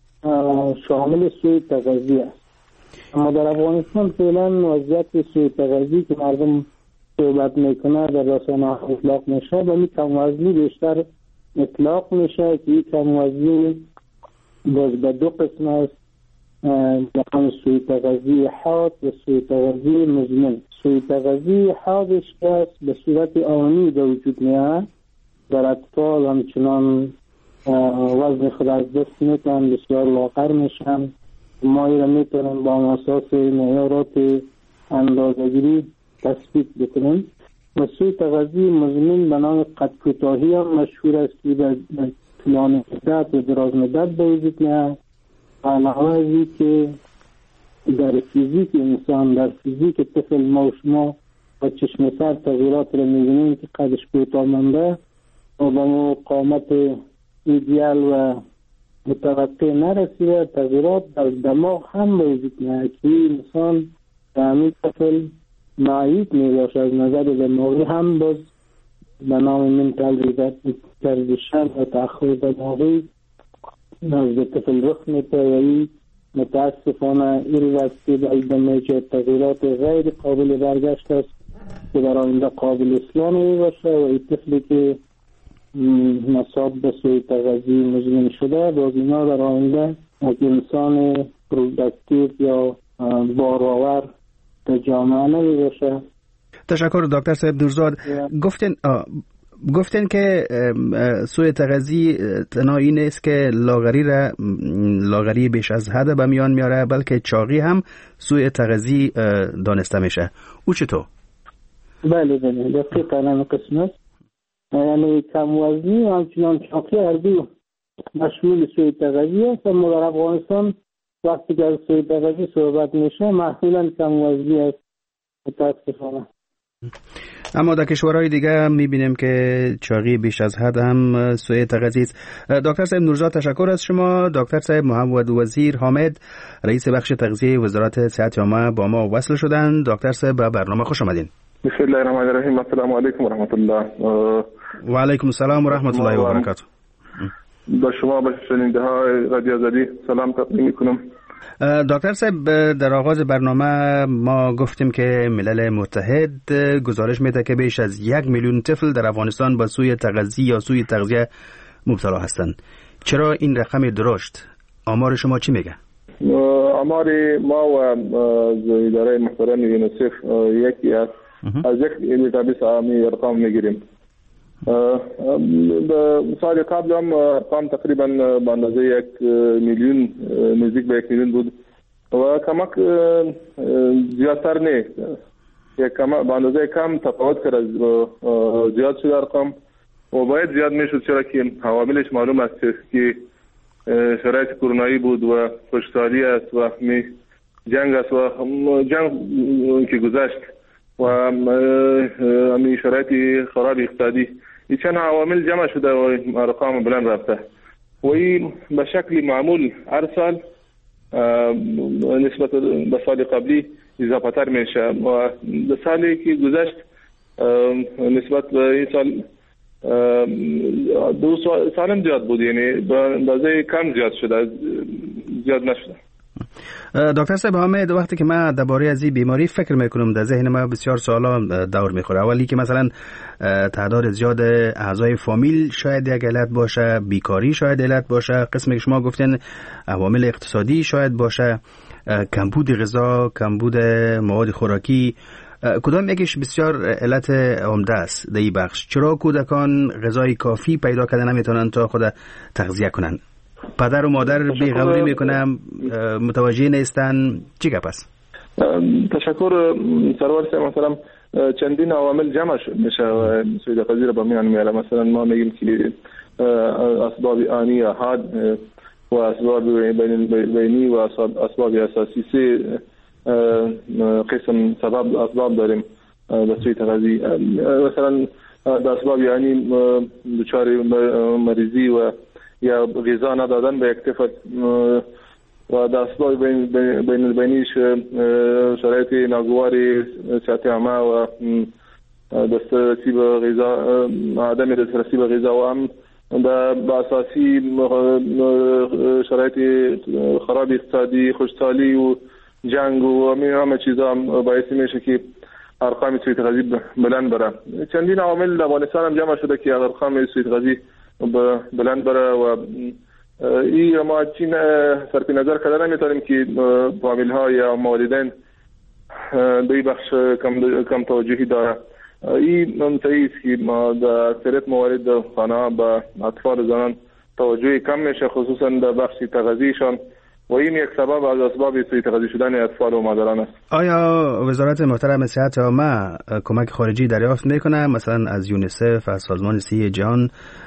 شامل سوء تغذیه است. اما در افغانستان فعلا وضعیت سوء تغذیه که مردم صحبت میکنه در رسانه‌ها اطلاق میشه و این کم وزنی بیشتر اطلاق میشه که این کم وزنی باز به دو قسم است، رقم سوء تغذی حاد و سوء تغذی مزمن. سوء تغذی حادش که است به صورت آنی به وجود میاد، در اطفال همچنان وزن خود از دست میتن، بسیار لاغر میشن. ما را میتونیم با اساس معیارات اندازه‌گیری تثبیت بکنیم. و سوء تغذی مزمن به نام قد کوتاهی هم مشهور است که به طولانی مدت و دراز مدت به وجود میاد. علاوه که در فیزیک انسان، در فیزیک طفل ما و شما و چشم سر تغییرات را میبینیم که قدش کوتاه مانده و به قامت ایدئال و متوقع نرسیده. تغییرات در دماغ هم به وجود میاد که انسان به همین طفل معیوب میباشه، از نظر دماغی هم باز به نام منتال ریتاردیشن و تأخر دماغی نزد طفل رخ می‌پذیرد. متاسفانه این واسطه به تغییرات غیر قابل برگشت است که در آینده قابل اصلاح نمی‌باشه و این طفلی که مصاب به سوء تغذی مزمن شده باز اینا در آینده از انسان پروداکتیو یا بارآور در جامعه نمی‌باشه. تشکر دکتر صاحب نورزاد. گفتن که سوء تغذی تنها این است که لاغری بیش از حد به میان میاره، بلکه چاقی هم سوء تغذی دانسته میشه. او چطور؟ بله دقیقاً این قسم است. یعنی کم وزنی و همچنان چاقی هر دو مشمول سوء تغذی است. اما در افغانستان وقتی که از سوء تغذی صحبت میشه معمولاً کم وزنی است متاسفانه. اما در کشورهای دیگه میبینیم که چاقی بیش از حد هم سوء تغذی است. دکتر صاحب نورزاد تشکر از شما. دکتر صاحب محمد وزیر حامد رئیس بخش تغذیه وزارت صحت عامه با ما وصل شدند. دکتر صاحب به برنامه خوش آمدین. بسم الله الرحمن الرحیم. السلام علیکم و رحمت الله. و علیکم السلام و رحمت الله و برکاته. با شما به شنونده های رادیو آزادی سلام تقدیم میکنم. دکتر صاحب در آغاز برنامه ما گفتیم که ملل متحد گزارش میده که بیش از 1 میلیون طفل در افغانستان با سوء تغذی یا سوء تغذیه مبتلا هستند. چرا این رقم درشت؟ آمار شما چی میگه؟ آمار ما و اداره محترم یونیسف یکی است. از یک دیتابیس عامی ارقام میگیریم. سال قبل هم ارقام تقریبا به اندازه 1 میلیون، نزدیک به 1 میلیون بود و کمک زیادتر نه، به اندازه کم تفاوت کرد، زیاد شد ارقام و باید زیاد میشد، چرا که عواملش معلوم است که شرایط کرونایی بود و خشکسالی است و جنگ است و جنگ که گذشت و همین شرایط خراب اقتصادی، این چند عوامل جمع شده و ارقام بلند رفته و این به شکل معمول هر سال نسبت به سال قبلی اضافه تر میشه و در سالی که گذشت نسبت به این سال 2 سال زیاد بود، یعنی به اندازه کم زیاد شده، زیاد نشده. دکتر صاحب حامد، وقتی که من درباره از این بیماری فکر میکنم در ذهن ما بسیار سوالا دور میخوره. اولی که مثلا تعداد زیاد اعضای فامیل شاید یک علت باشه، بیکاری شاید علت باشه، قسمی که شما گفتین عوامل اقتصادی شاید باشه، کمبود غذا، کمبود مواد خوراکی. کدام یکیش بسیار علت عمده است در این بخش؟ چرا کودکان غذای کافی پیدا کردن نمیتونن تا خود تغذیه کنن؟ پدر و مادر بی‌غوری میکنن، متوجه نیستن، چی گپ است؟ تشکر سرور صاحب. مثلا چندین عوامل جمع میشه و سوء تغذیه را به میان میاره. مثلا ما میگیم که اسباب آنی یا حاد و اسباب بینی و اسباب اساسی، 3 قسم سبب اسباب داریم به سوء تغذیه. مثلا اسباب یعنی دچار مریضی و یا غذا ندادن به یک طفل و در اسباب بینیش شرایط ناگواری صحت عامه و دسترسی به غذا، عدم دسترسی به غذا و هم به اساسی شرایط خراب اقتصادی، خشکسالی و جنگ و همه چیزا باعث میشه که ارقام سوء تغذیه بلند بره. چندین عوامل در افغانستان هم جمع شده که ارقام سوء تغذیه بلند بره و این ما چین صرف نظر کردن نمیتونیم که فامیل ها یا والدین دوی بخش کم توجهی داره. این منطقی است که ما در اکثریت موارد خانه به اطفال زنان توجهی کم میشه، خصوصا در بخش تغذیهشان، و این یک سبب از اسباب سوء تغذیه شدن اطفال و مادران است. آیا وزارت محترم صحت عامه کمک خارجی دریافت میکنه، مثلا از یونیسف، از سازمان صحی جهان،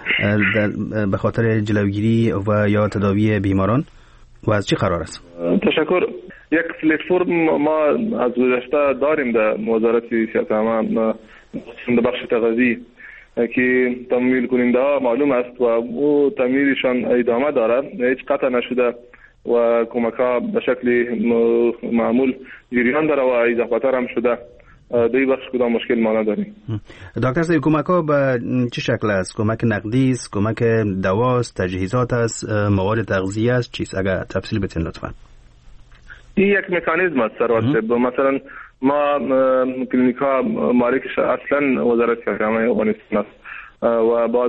به خاطر جلوگیری و یا تداوی بیماران، و از چی قرار است؟ تشکر. یک پلتفرم ما از گذشته داریم در وزارت صحت عامه در بخش تغذیه که تمویل کننده ها معلوم است و او تمویلشان ادامه دارد، هیچ قطع نشده و کمک ها به شکل معمول جریان داره و اضافه هم شده. دوی بخش کدام مشکل ما نداریم. دکتر صاحب، کمک ها به چه شکل است؟ کمک نقدی است، کمک دواست، تجهیزات است، مواد تغذیه است، چیست؟ اگر تفصیل بتین لطفا. این یک مکانیزم است سرور صاحب. مثلا ما کلینیک ها مالکش اصلا وزارت صحت عامه افغانستان است و بعض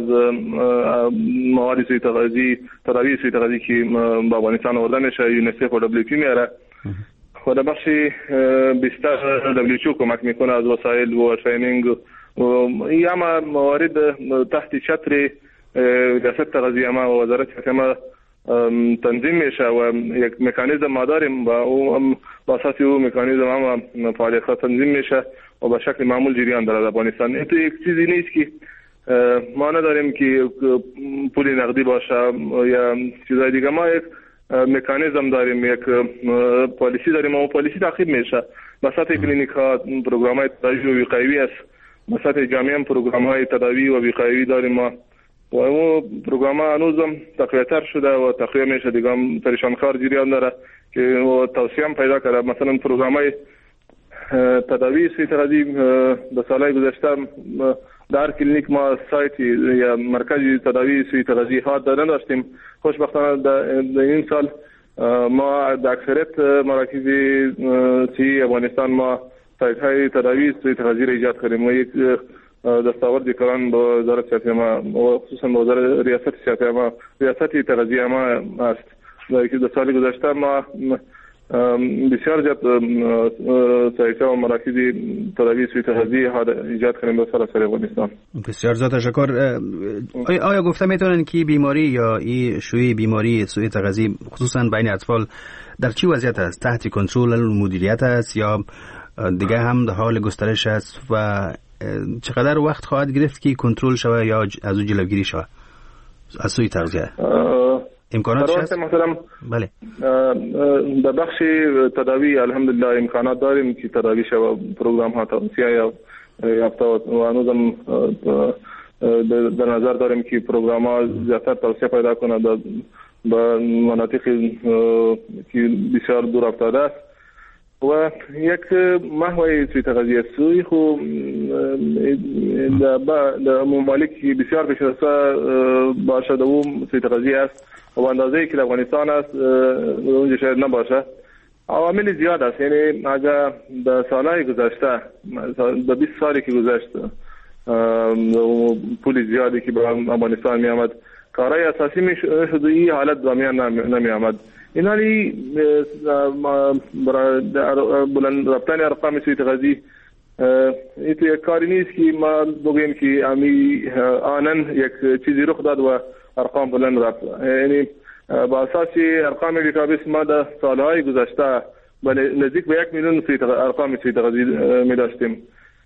مواد سوء تغذیه، تداوی سوء تغذیه که به افغانستان آورده میشه یونیسف و دبلیو پی میاره و در بخش بیشتر دبلیو پی کمک میکنه از وسایل و ترینینگ و این همه موارد تحت چتر ریاست تغذیه ما و وزارت صحت عامه تنظیم میشه و یک مکانیزم ما داریم و او با اساس او مکانیزم هم فعالیت تنظیم میشه و به شکل معمول جریان داره در افغانستان. این تو یک چیزی نیست که ما نداریم که پول نقدی باشه یا چیزای دیگه. ما یک مکانیزم داریم، یک پالیسی داریم و پالیسی تعقیب میشه. به سطح کلینیک ها پروگرام های تداوی و وقایوی است، به سطح جامعه هم پروگرام های تداوی و وقایوی داریم ما و اون پروگرام ها هنوزم تقویتر شده و تقویه میشه دیگه، هم پریشانخوار جریان داره که توسعه هم پیدا کرده. مثلا پروگرام های تداوی سوء تغذیه در سالهای گذشته در کلینیک ما سایت یا مرکز تداوی سوء تغذیه ها نداشتیم. خوشبختانه در این سال ما در اکثریت مراکز صحی افغانستان ما سایت های تداوی سوء تغذیه را ایجاد کردیم و یک دستاورد کلان با وزارت صحت عامه و خصوصا با وزارت ریاست صحت عامه، ریاست تغذیه عامه است که در سال گذشته ما بسیار زیاد سایت ها و مراکز تداوی سوء تغذیه ها ایجاد کردیم در سراسر افغانستان. بسیار زیاد تشکر. آیا گفته میتونن که بیماری یا این شوی بیماری سوء تغذیه خصوصا بین اطفال در چی وضعیت است؟ تحت کنترل مدیریت است یا دیگه هم در حال گسترش است و چقدر وقت خواهد گرفت که کنترل شود یا از او جلوگیری شود از سوء تغذیه؟ امکانات هست؟ مثلا بله، در بخش تداوی الحمدلله امکانات داریم که تداوی شود. پروگرام ها توسعه یافته و هنوزم در نظر داریم که پروگرام ها زیادتر توسعه پیدا کنه به مناطق که بسیار دور افتاده است و یک محور سوء تغذیه سوی خو در ممالک بسیار پیشرفته باشد و سوء تغذیه است و اندازه‌ای که در افغانستان است اونجا شاید نباشه. عوامل زیاد است، یعنی اگر در سالهای گذشته در 20 سالی که گذشت پول زیادی که به افغانستان می آمد کارهای اساسی می شد و این حالت بامیان نمی آمد. این حالی بلند رفتن ارقام سوء تغذیه این تو یک کاری نیست که ما بگوییم که آنن یک چیزی رخ داد و ارقام بلند رفت. یعنی با اساس ارقام دیتابیس ما در سالهای گذشته نزدیک به 1 میلیون ارقام سوء تغذیه می داشتیم.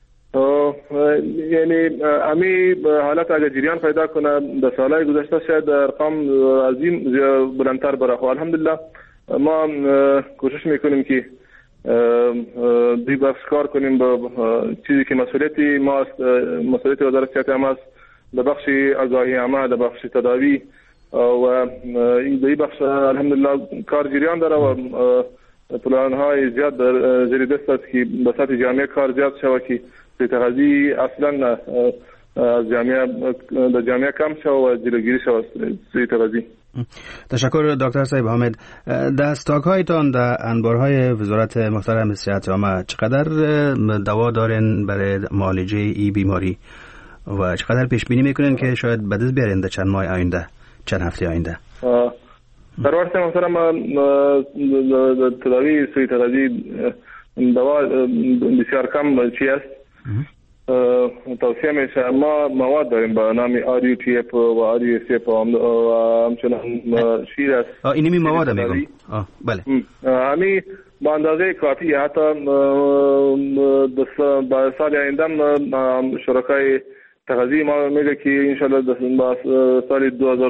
یعنی امی حالت اگر جریان پیدا کنه در سالهای گذشته شاید ارقام عظیم بلندتر بره. خب الحمدلله ما کوشش میکنیم که دی بخش کار کنیم با چیزی که مسئولیتی ماست، مسئولیت وزارت صحت عامه است در بخش آگاهی عامه، در بخش تداوی و این دی بخش الحمدلله کار جریان داره و پلان های زیاد در زیر دست است که به سطح جامعه کار زیاد شود که سوء تغذیه اصلا از جامعه کم شود و جلوگیری شود سوء تغذیه. تشکر دکتر صاحب حامد. در استاک هایتان در انبارهای وزارت محترم صحت عامه چقدر دوا دارین برای معالجه این بیماری و چقدر پیش بینی میکنین که شاید به دست بیارین در چند ماه آینده، چند هفته آینده؟ در واقع مثلا ما تداوی سوی تغذی دوا بسیار کم چی است توصیه میشه. ما مواد داریم به نام RUTF و RUSF و همچنان شیر است. اینمی مواد میگم. بله. همی با اندازه کافی حتی با سال آینده شرکای تغذی ما میگه که انشالله با سال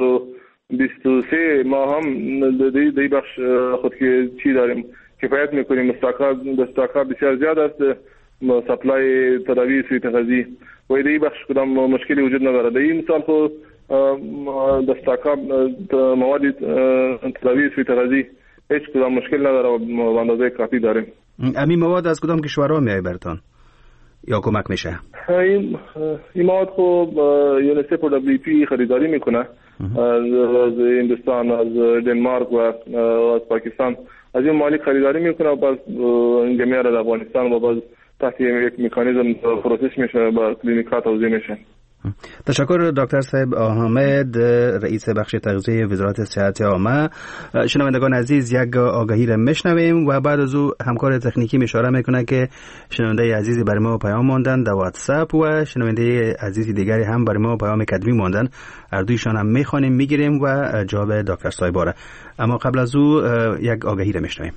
2023 ما هم دی بخش خود که چی داریم کفایت میکنیم. استاکا بسیار زیاد است سپلای تداوی سوی تغذی و دی بخش کدام مشکلی وجود نداره. در این مثال خو دستاکا مواد تداوی سوی تغذی هیچ کدام مشکل نداره و به اندازه کافی داریم. امی مواد از کدام کشورها میای برتان یا کمک میشه؟ این مواد خو یونیسف و WFP خریداری میکنه از هندوستان، از دنمارک و از پاکستان. از این مالک خریداری میکنه و باز جمعیت از افغانستان و باز تحت یک مکانیزم پروسس میشه با کلینیک‌ها توزیع میشه. تشکر دکتر صاحب حامد، رئیس بخش تغذیه وزارت صحت عامه. شنوندگان عزیز، یک آگهی را میشنویم و بعد از او همکار تکنیکی اشاره میکنه که شنونده عزیزی برای ما پیام ماندن در واتساپ و شنونده عزیزی دیگری هم برای ما پیام کتبی ماندن. هر دویشان هم میخوانیم، میگیریم و جواب دکتر صاحب باره. اما قبل از او یک آگهی را میشنویم.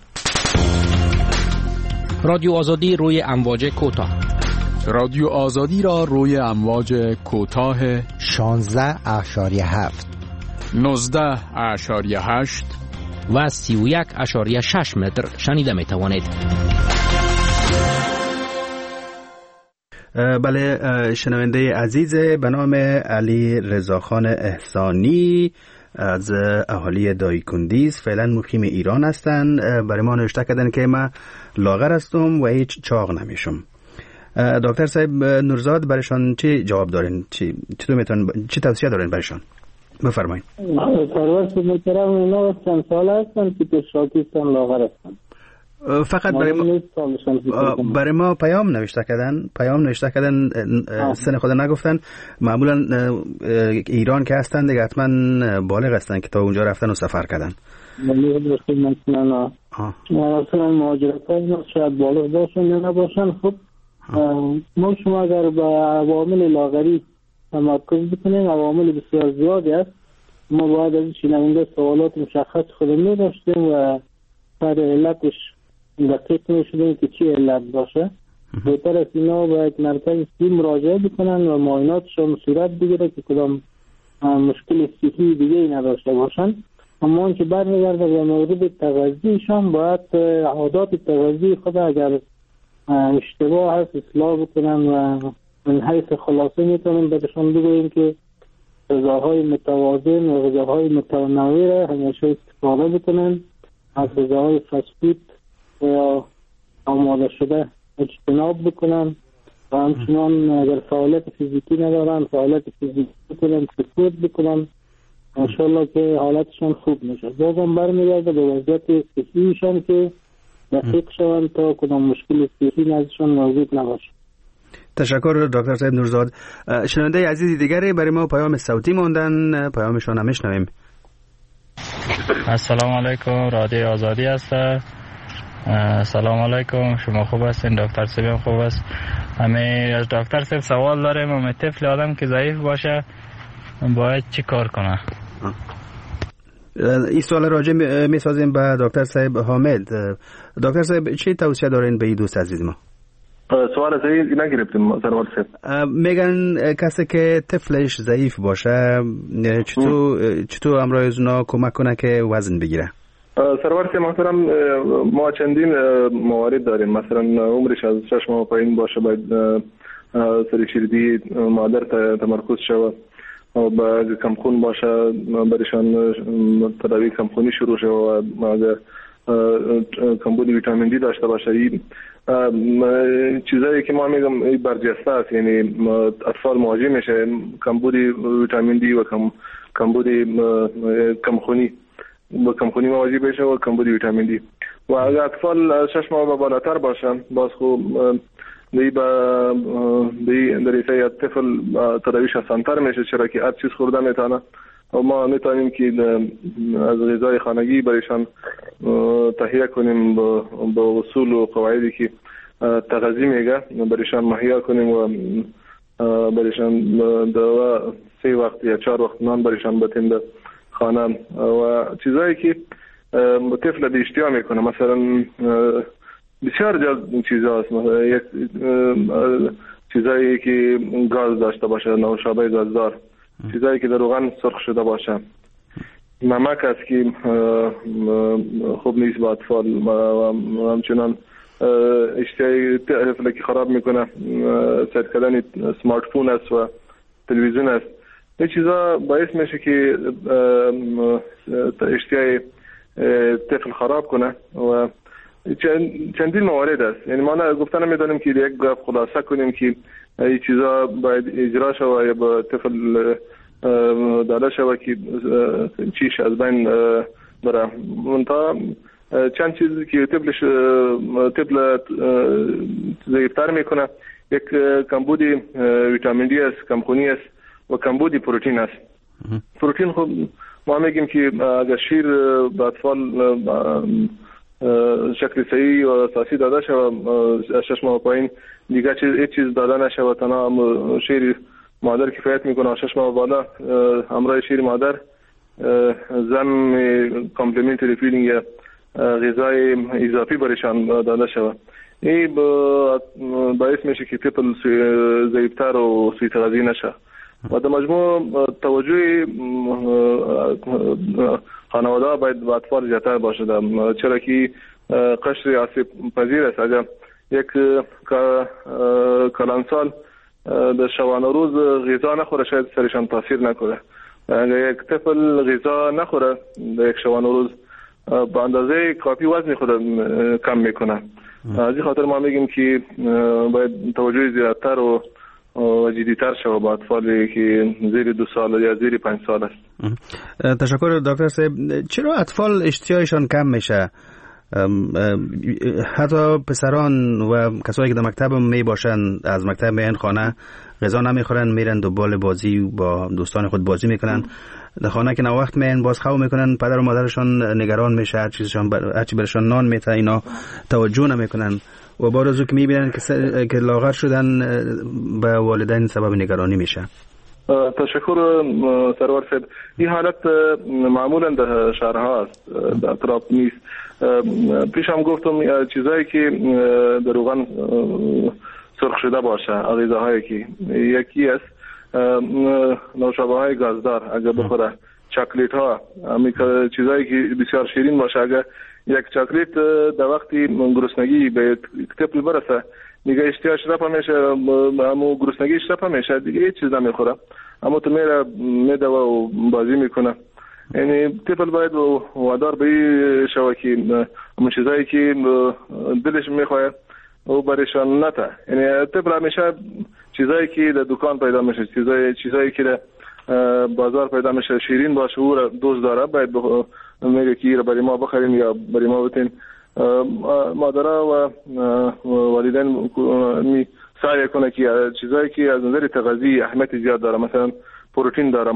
رادیو آزادی روی امواج کوتاه. رادیو آزادی را روی امواج کوتاه 16.7 19.8 و 31.6 متر شنیده می توانید. بله، شنونده عزیز به نام علی رضاخان احسانی از اهالی دایکندیز فعلا مقیم ایران هستند. برای ما نوشته کردن که من لاغر هستم و هیچ چاق نمیشم. دکتر صاحب نورزاد برایشان چی جواب دارین؟ چی توصیه دارین برایشان؟ بفرمایید. سرور محترم، اینا چند سال هستن که پیشاکیستان لاغر هستن. فقط برای ما پیام نوشته کردن سن خود نگفتن. معمولا ایران که هستن دیگه حتما بالغ هستن که تا اونجا رفتن و سفر کردن. مثلا مهاجرت ها شاید بالغ باشن یا نباشن. خب ما شما اگر به عوامل لاغری تمرکز بکنیم، عوامل بسیار زیادی است. ما باید از شنونده سوالات مشخص خودمون داشتیم و سر علتش دقیق نشدیم که چی علت باشه. بهتر است اینا به یک مرکز صحی مراجعه بکنن و معایناتشون صورت بگیره که کدام مشکل صحی دیگه ای نداشته باشن. اما اون که برمیگرده به مورد تغذیشان، باید عادات تغذی خود اگر اشتباه هست اصلاح بکنن و من حیث خلاصه میتونیم بهشون بگوییم که غذاهای متوازن و غذاهای متنوع را همیشه استفاده بکنن. از غذاهای فست فود یا آماده شده اجتناب بکنن و همچنان اگر فعالیت فیزیکی ندارن فعالیت فیزیکی بکنن، سپورت بکنن، انشالله که حالتشان خوب میشه. بازم برمیگرده به وضعیت صحیشان که دقیق شوند تا کدام مشکل صحی نزدشان موجود نباشه. تشکر دکتر صاحب نورزاد. شنونده عزیزی دیگری برای ما پیام صوتی موندن، پیامشون هم میشنویم. السلام علیکم، رادیو آزادی هست. سلام علیکم، شما خوب هستین؟ دکتر صاحب خوب است. همه از دکتر صاحب سوال داریم. همه طفل آدم که ضعیف باشه باید چی کار کنه؟ این سوال راجع میسازیم به دکتر صاحب حامد. دکتر صاحب چی توصیه دارین به این دوست عزیز ما؟ سوال صحیح نگرفتیم سرور صاحب. میگن کسی که طفلش ضعیف باشه چطور امروز اونا کمک کنه که وزن بگیره؟ سرور صاحب محترم، ما چندین موارد داریم. مثلا عمرش از 6 ماه پایین باشه باید سرشیردی مادر تمرکز شود و با کمخون باشه برشان تداوی کمخونی شروع شد و کمبود ویتامین دی داشته باشه. این چیزایی که ما میگم برجسته است، یعنی اطفال مواجه میشه کمبود ویتامین دی و کمبود کمخونی مواجه بشه و کمبود ویتامین دی. و اگر اطفال 6 ماه و بالاتر باشن باز خوب در ایسای طفل تداویش آسان‌تر میشه، چرا که هر چیز خورده میتونه و ما میتونیم که از غذای خانگی برایشان تهیه کنیم با اصول و قواعدی که تغذیه میگه برایشان مهیا کنیم و برایشان 3 وقت یا 4 وقت نان برایشان بتیم در خانه و چیزایی که طفل به اشتیا میکنه. مثلا بسیار چیزاست، یک چیزایی که گاز داشته باشه، نوشابه گازدار، چیزایی که در روغن سرخ شده باشه، نمک است که خوب نیست با اطفال و همچنان اشتیای طفل که خراب میکنه سرد کردن سمارت فون است و تلویزیون است. این چیزا باعث میشه که اشتیای طفل خراب کنه و چندین موارد است. یعنی ما گفتن نمیدونیم که یک گفت خلاصه کنیم که این چیزا باید اجرا شود یا با طفل داده شود که چیش از بین بره. منتها چند چیزی که طفل ضعیفتر میکنه، یک کمبود ویتامین دی است، کمخونی است و کمبود پروتئین است. پروتئین خب ما میگیم که اگر شیر به اطفال شکل صحیح و اساسی داده شود 6 ماه پایین دیگه هیچ چیز داده نشود، تنها شیر مادر کفایت میکنه. 6 ماه بالا همراه شیر مادر زن کامپلیمنتری فیدینگ یا غذای اضافی برایشان داده شود. این باعث میشه که طفل ضعیفتر و سوی تغذیه نشه و در مجموع توجه خانواده باید به اطفال زیادتر باشه، چرا که قشر آسیب پذیر است. اگر یک کلانسال در شبانه روز غذا نخوره شاید سرشان تاثیر نکنه. اگر یک طفل غذا نخوره در یک شبانه روز به اندازه کافی وزن خود کم میکنه. از این خاطر ما میگیم که باید توجه زیادتر و جدی‌تر شود با اطفالی که زیر 2 سال یا زیر 5 سال است. تشکر دکتر صاحب. چرا اطفال اشتیایشان کم میشه؟ حتی پسران و کسایی که در مکتب می باشن از مکتب میان خانه غذا نمیخورن، میرن دنبال بازی با دوستان خود بازی میکنن. در خانه که وقت میان باز خواب میکنن، پدر و مادرشان نگران میشه، هر چی برشان نان میته اینا توجه نمیکنن و بعد از اون که میبینن که لاغر شدن به والدین سبب نگرانی میشه. تشکر سرور صاحب. این حالت معمولا در شهرها است، در اطراف نیست. پیش هم گفتم چیزایی که در روغن سرخ شده باشه، غذاهایی که یکی است نوشابه های گازدار اگر بخوره، چاکلیت ها، چیزایی که بسیار شیرین باشه. اگر یک چاکلیت در وقتی گرسنگی به طفل برسه دیگه اشتیاقش رفع میشه، همون گرسنگیش رفع میشه، دیگه هیچ چیز نمیخوره، اما تو میره و بازی میکنه. یعنی طفل باید وادار به شوه که همون چیزایی که دلش میخواد او برایشان نته. یعنی طفل همیشه چیزایی که در دکان پیدا میشه، چیزایی که در بازار پیدا میشه شیرین باشه او را دوست داره، باید میگه که را برای ما بخرین یا برای ما بتین. مادرها و والدین سعی کنه که چیزایی که از نظر تغذیه اهمیت زیاد داره، مثلا پروتئین داره،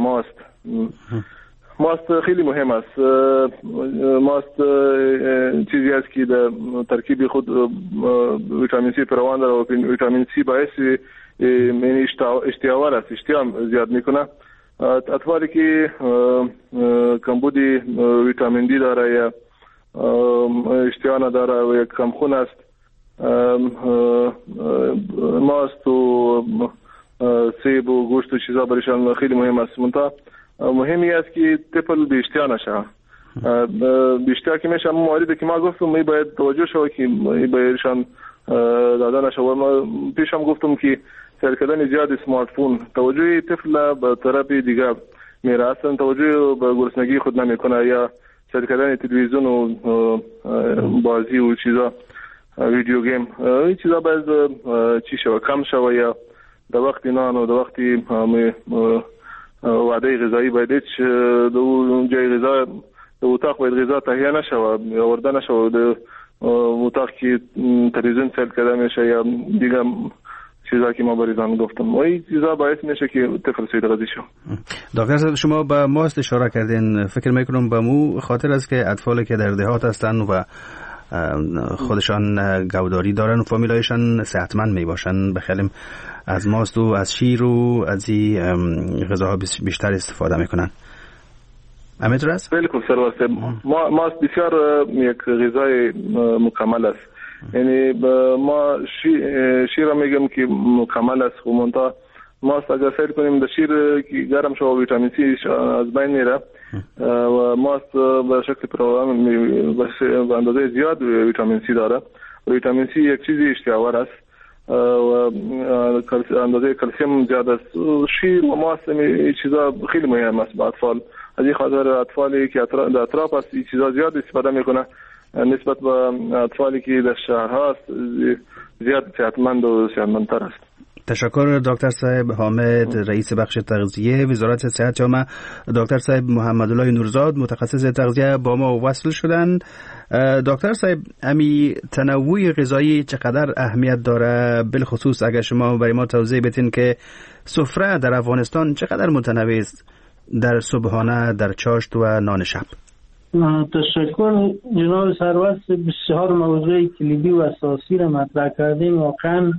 ماست خیلی مهم است. ماست چیزی است که در ترکیب خود ویتامین سی فراوان داره و ویتامین سی باعث اشتیاور است، اشتیام زیاد میکنه. اطفالی که کمبود ویتامین دی داره یا اشتیا نداره و یک کمخون است، ماست و سیب و گوشت و چیزا برایشان خیلی مهم است. منتها مهمی است که طفل به اشتیا نشه. به اشتیا که میشه همون مواردی که ما گفتم می باید توجه شود که بایدشان داده نشه. ما پیش هم گفتم که سر کردن زیاد سمارت فون توجه طفل به طرف دیگه میره، اصلا توجه به گرسنگی خود نمیکنه یا سر کردن تلویزیون و بازی و چیزا، ویدیو گیم، این چیزا باید چی شود کم شود یا در وقت نان و در وقتی وعده غذایی باید هیچ جای غذا در اتاق باید غذا تهیه نشود یا ورده نشود. در اتاق که تلویزیون سل کرده میشه یا دیگه چیزا که ما بریزان گفتم و این چیزا باعث میشه که طفل سوی تغذی شو. دکتر صاحب شما به ماست اشاره کردین، فکر میکنم به مو خاطر است که اطفالی که در دهات هستن و خودشان گوداری دارن و فامیلایشان صحتمند می باشن بخیلی از ماست و از شیر و از این غذاها بیشتر استفاده میکنن. همینطور است؟ بالکل سرور صاحب، ماست بسیار یک غذای مکمل است. یعنی ما شیر میگم که مکمل است، و منتها ماست اگر سیر کنیم در شیر که گرم شو ویتامین سی از بین میره و ماست به شکل به اندازه زیاد ویتامین سی داره. ویتامین سی یک چیزی اشتیاور است و اندازه کلسیم زیاد است. شیر و ماست این چیزا خیلی مهم است با اطفال. از این خاطر اطفالی که در اطراف است این چیزا زیاد استفاده میکنه نسبت به اطفالی که در شهرها است زیاد صحتمند و صحتمندتر است. تشکر دکتر صاحب حامد، رئیس بخش تغذیه وزارت صحت عامه. دکتر صاحب محمدالله نورزاد متخصص تغذیه با ما وصل شدند. دکتر صاحب امی تنوع غذایی چقدر اهمیت داره، بالخصوص اگر شما برای ما توضیح بدین که سفره در افغانستان چقدر متنوع است در صبحانه، در چاشت و نان شب؟ تشکر جناب سرورست، بسیار موضوع کلیدی و اساسی را مطرح کردیم. واقعا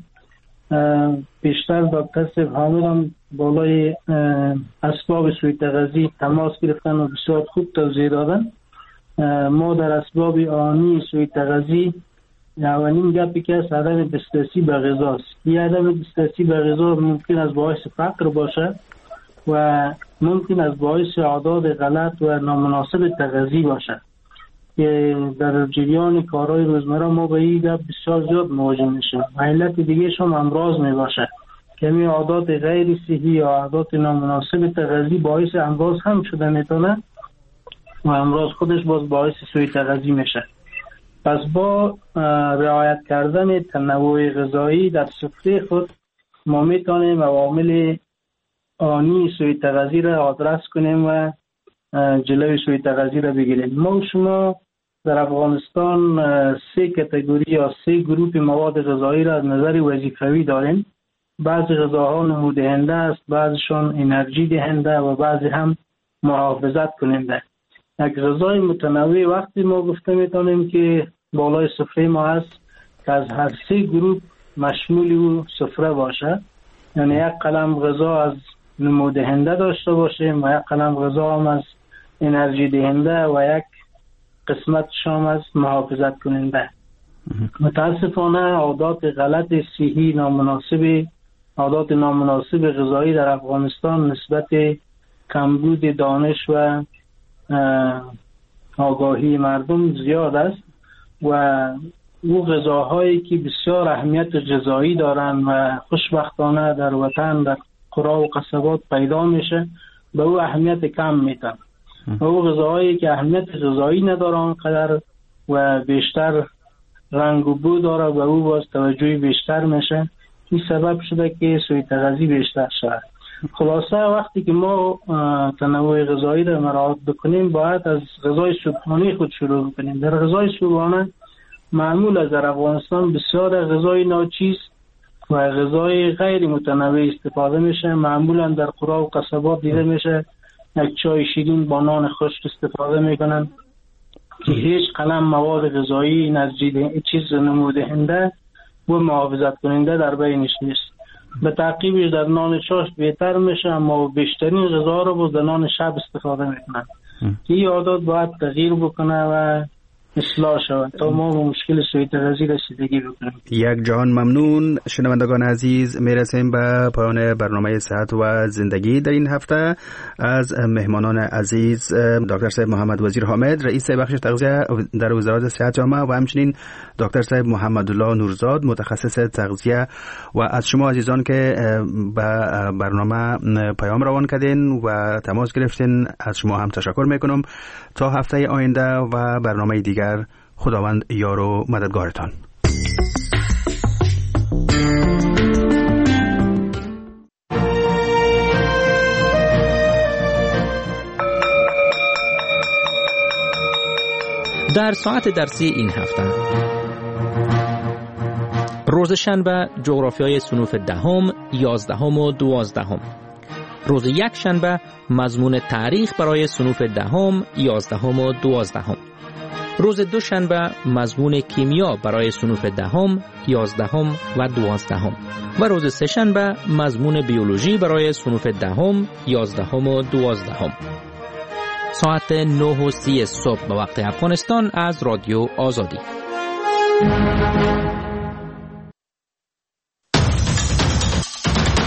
بیشتر دکتر صاحب حامد هم بالای اسباب سوء تغذی تماس گرفتن و بسیار خوب توضیح دادن. ما در اسباب آنی سوء تغذی اولین گپی که است عدم دسترسی به غذاست. این عدم دسترسی به غذا ممکن است باعث فقر باشه و ممکن است باعث عادات غلط و نامناسب تغذی باشه که در جریان کارهای روزمره ما به این گپ بسیار زیاد مواجه میشیم. علت دیگه هم امراض میباشه که این عادات غیر صحی یا عادات نامناسب تغذی باعث امراض هم شده میتونه و امراض خودش باعث سوء تغذی میشه. پس با رعایت کردن تنوع غذایی در سفره خود ما میتونیم عوامل آنی سوء تغذی را آدرس کنیم و جلوی سوء تغذی را بگیریم. ما و شما در افغانستان 3 کاتگوری یا 3 گروه مواد غذایی را از نظر وظیفوی داریم. بعضی غذاها نمودهنده است، بعضیشان انرژی دهنده و بعضی هم محافظت کننده. یک غذای متنوع وقتی ما گفته میتونیم که بالای سفره ما هست که از هر 3 گروه مشمول و سفره باشه، یعنی یک قلم غذا از نمودهنده داشته باشیم و یک قلم غذا هم از انرژی دهنده و یک قسمت شام از محافظت کننده. متاسفانه عادات غلط صحی عادات نامناسب غذایی در افغانستان نسبت کمبود دانش و آگاهی مردم زیاد است و او غذاهایی که بسیار اهمیت غذایی دارند و خوشبختانه در وطن در قرى و قصبات پیدا میشه به او اهمیت کم میدن و او غذاهایی که اهمیت غذایی نداره آنقدر و بیشتر رنگ و بو داره و او باز توجهی بیشتر میشه. این سبب شده که سوء تغذی بیشتر شده. خلاصه وقتی که ما تنوع غذایی را مراعات بکنیم باید از غذای صبحانه خود شروع بکنیم. در غذای صبحانه معمول از در افغانستان بسیار غذای ناچیز و غذای غیر متنوع استفاده میشه. معمولا در قرى و قصبات دیده میشه یک چای شیرین با نان خشک استفاده میکنن که هیچ قلم مواد غذایی انرژی چیز نمودهنده و محافظت کننده در بینش نیست. به تعقیبش در نان چاشت بهتر میشه اما بیشترین غذا رو با نان شب استفاده میکنن. این عادات باید تغییر بکنه و اصلاح شود تا ما به مشکل سوء تغذی رسیدگی بکنیم. یک جهان ممنون. شنوندگان عزیز، میرسیم به پایان برنامه صحت و زندگی در این هفته. از مهمانان عزیز دکتر صاحب محمد وزیر حامد، رئیس بخش تغذیه در وزارت صحت عامه و همچنین دکتر صاحب محمدالله نورزاد متخصص تغذیه و از شما عزیزان که به برنامه پیام روان کردین و تماس گرفتین از شما هم تشکر میکنم. تا هفته آینده و برنامه دیگر خداوند یار و مددگارتان. در ساعت درسی این هفته روز شنبه جغرافیای صنوف 10، 11 و 12. روز یک شنبه مضمون تاریخ برای صنوف 10، 11 و 12. روز دوشنبه مضمون کیمیا برای صنوف 10، 11 و 12. و روز سه شنبه مضمون بیولوژی برای صنوف 10، 11 و 12. ساعت 9:30 صبح به وقت افغانستان از رادیو آزادی.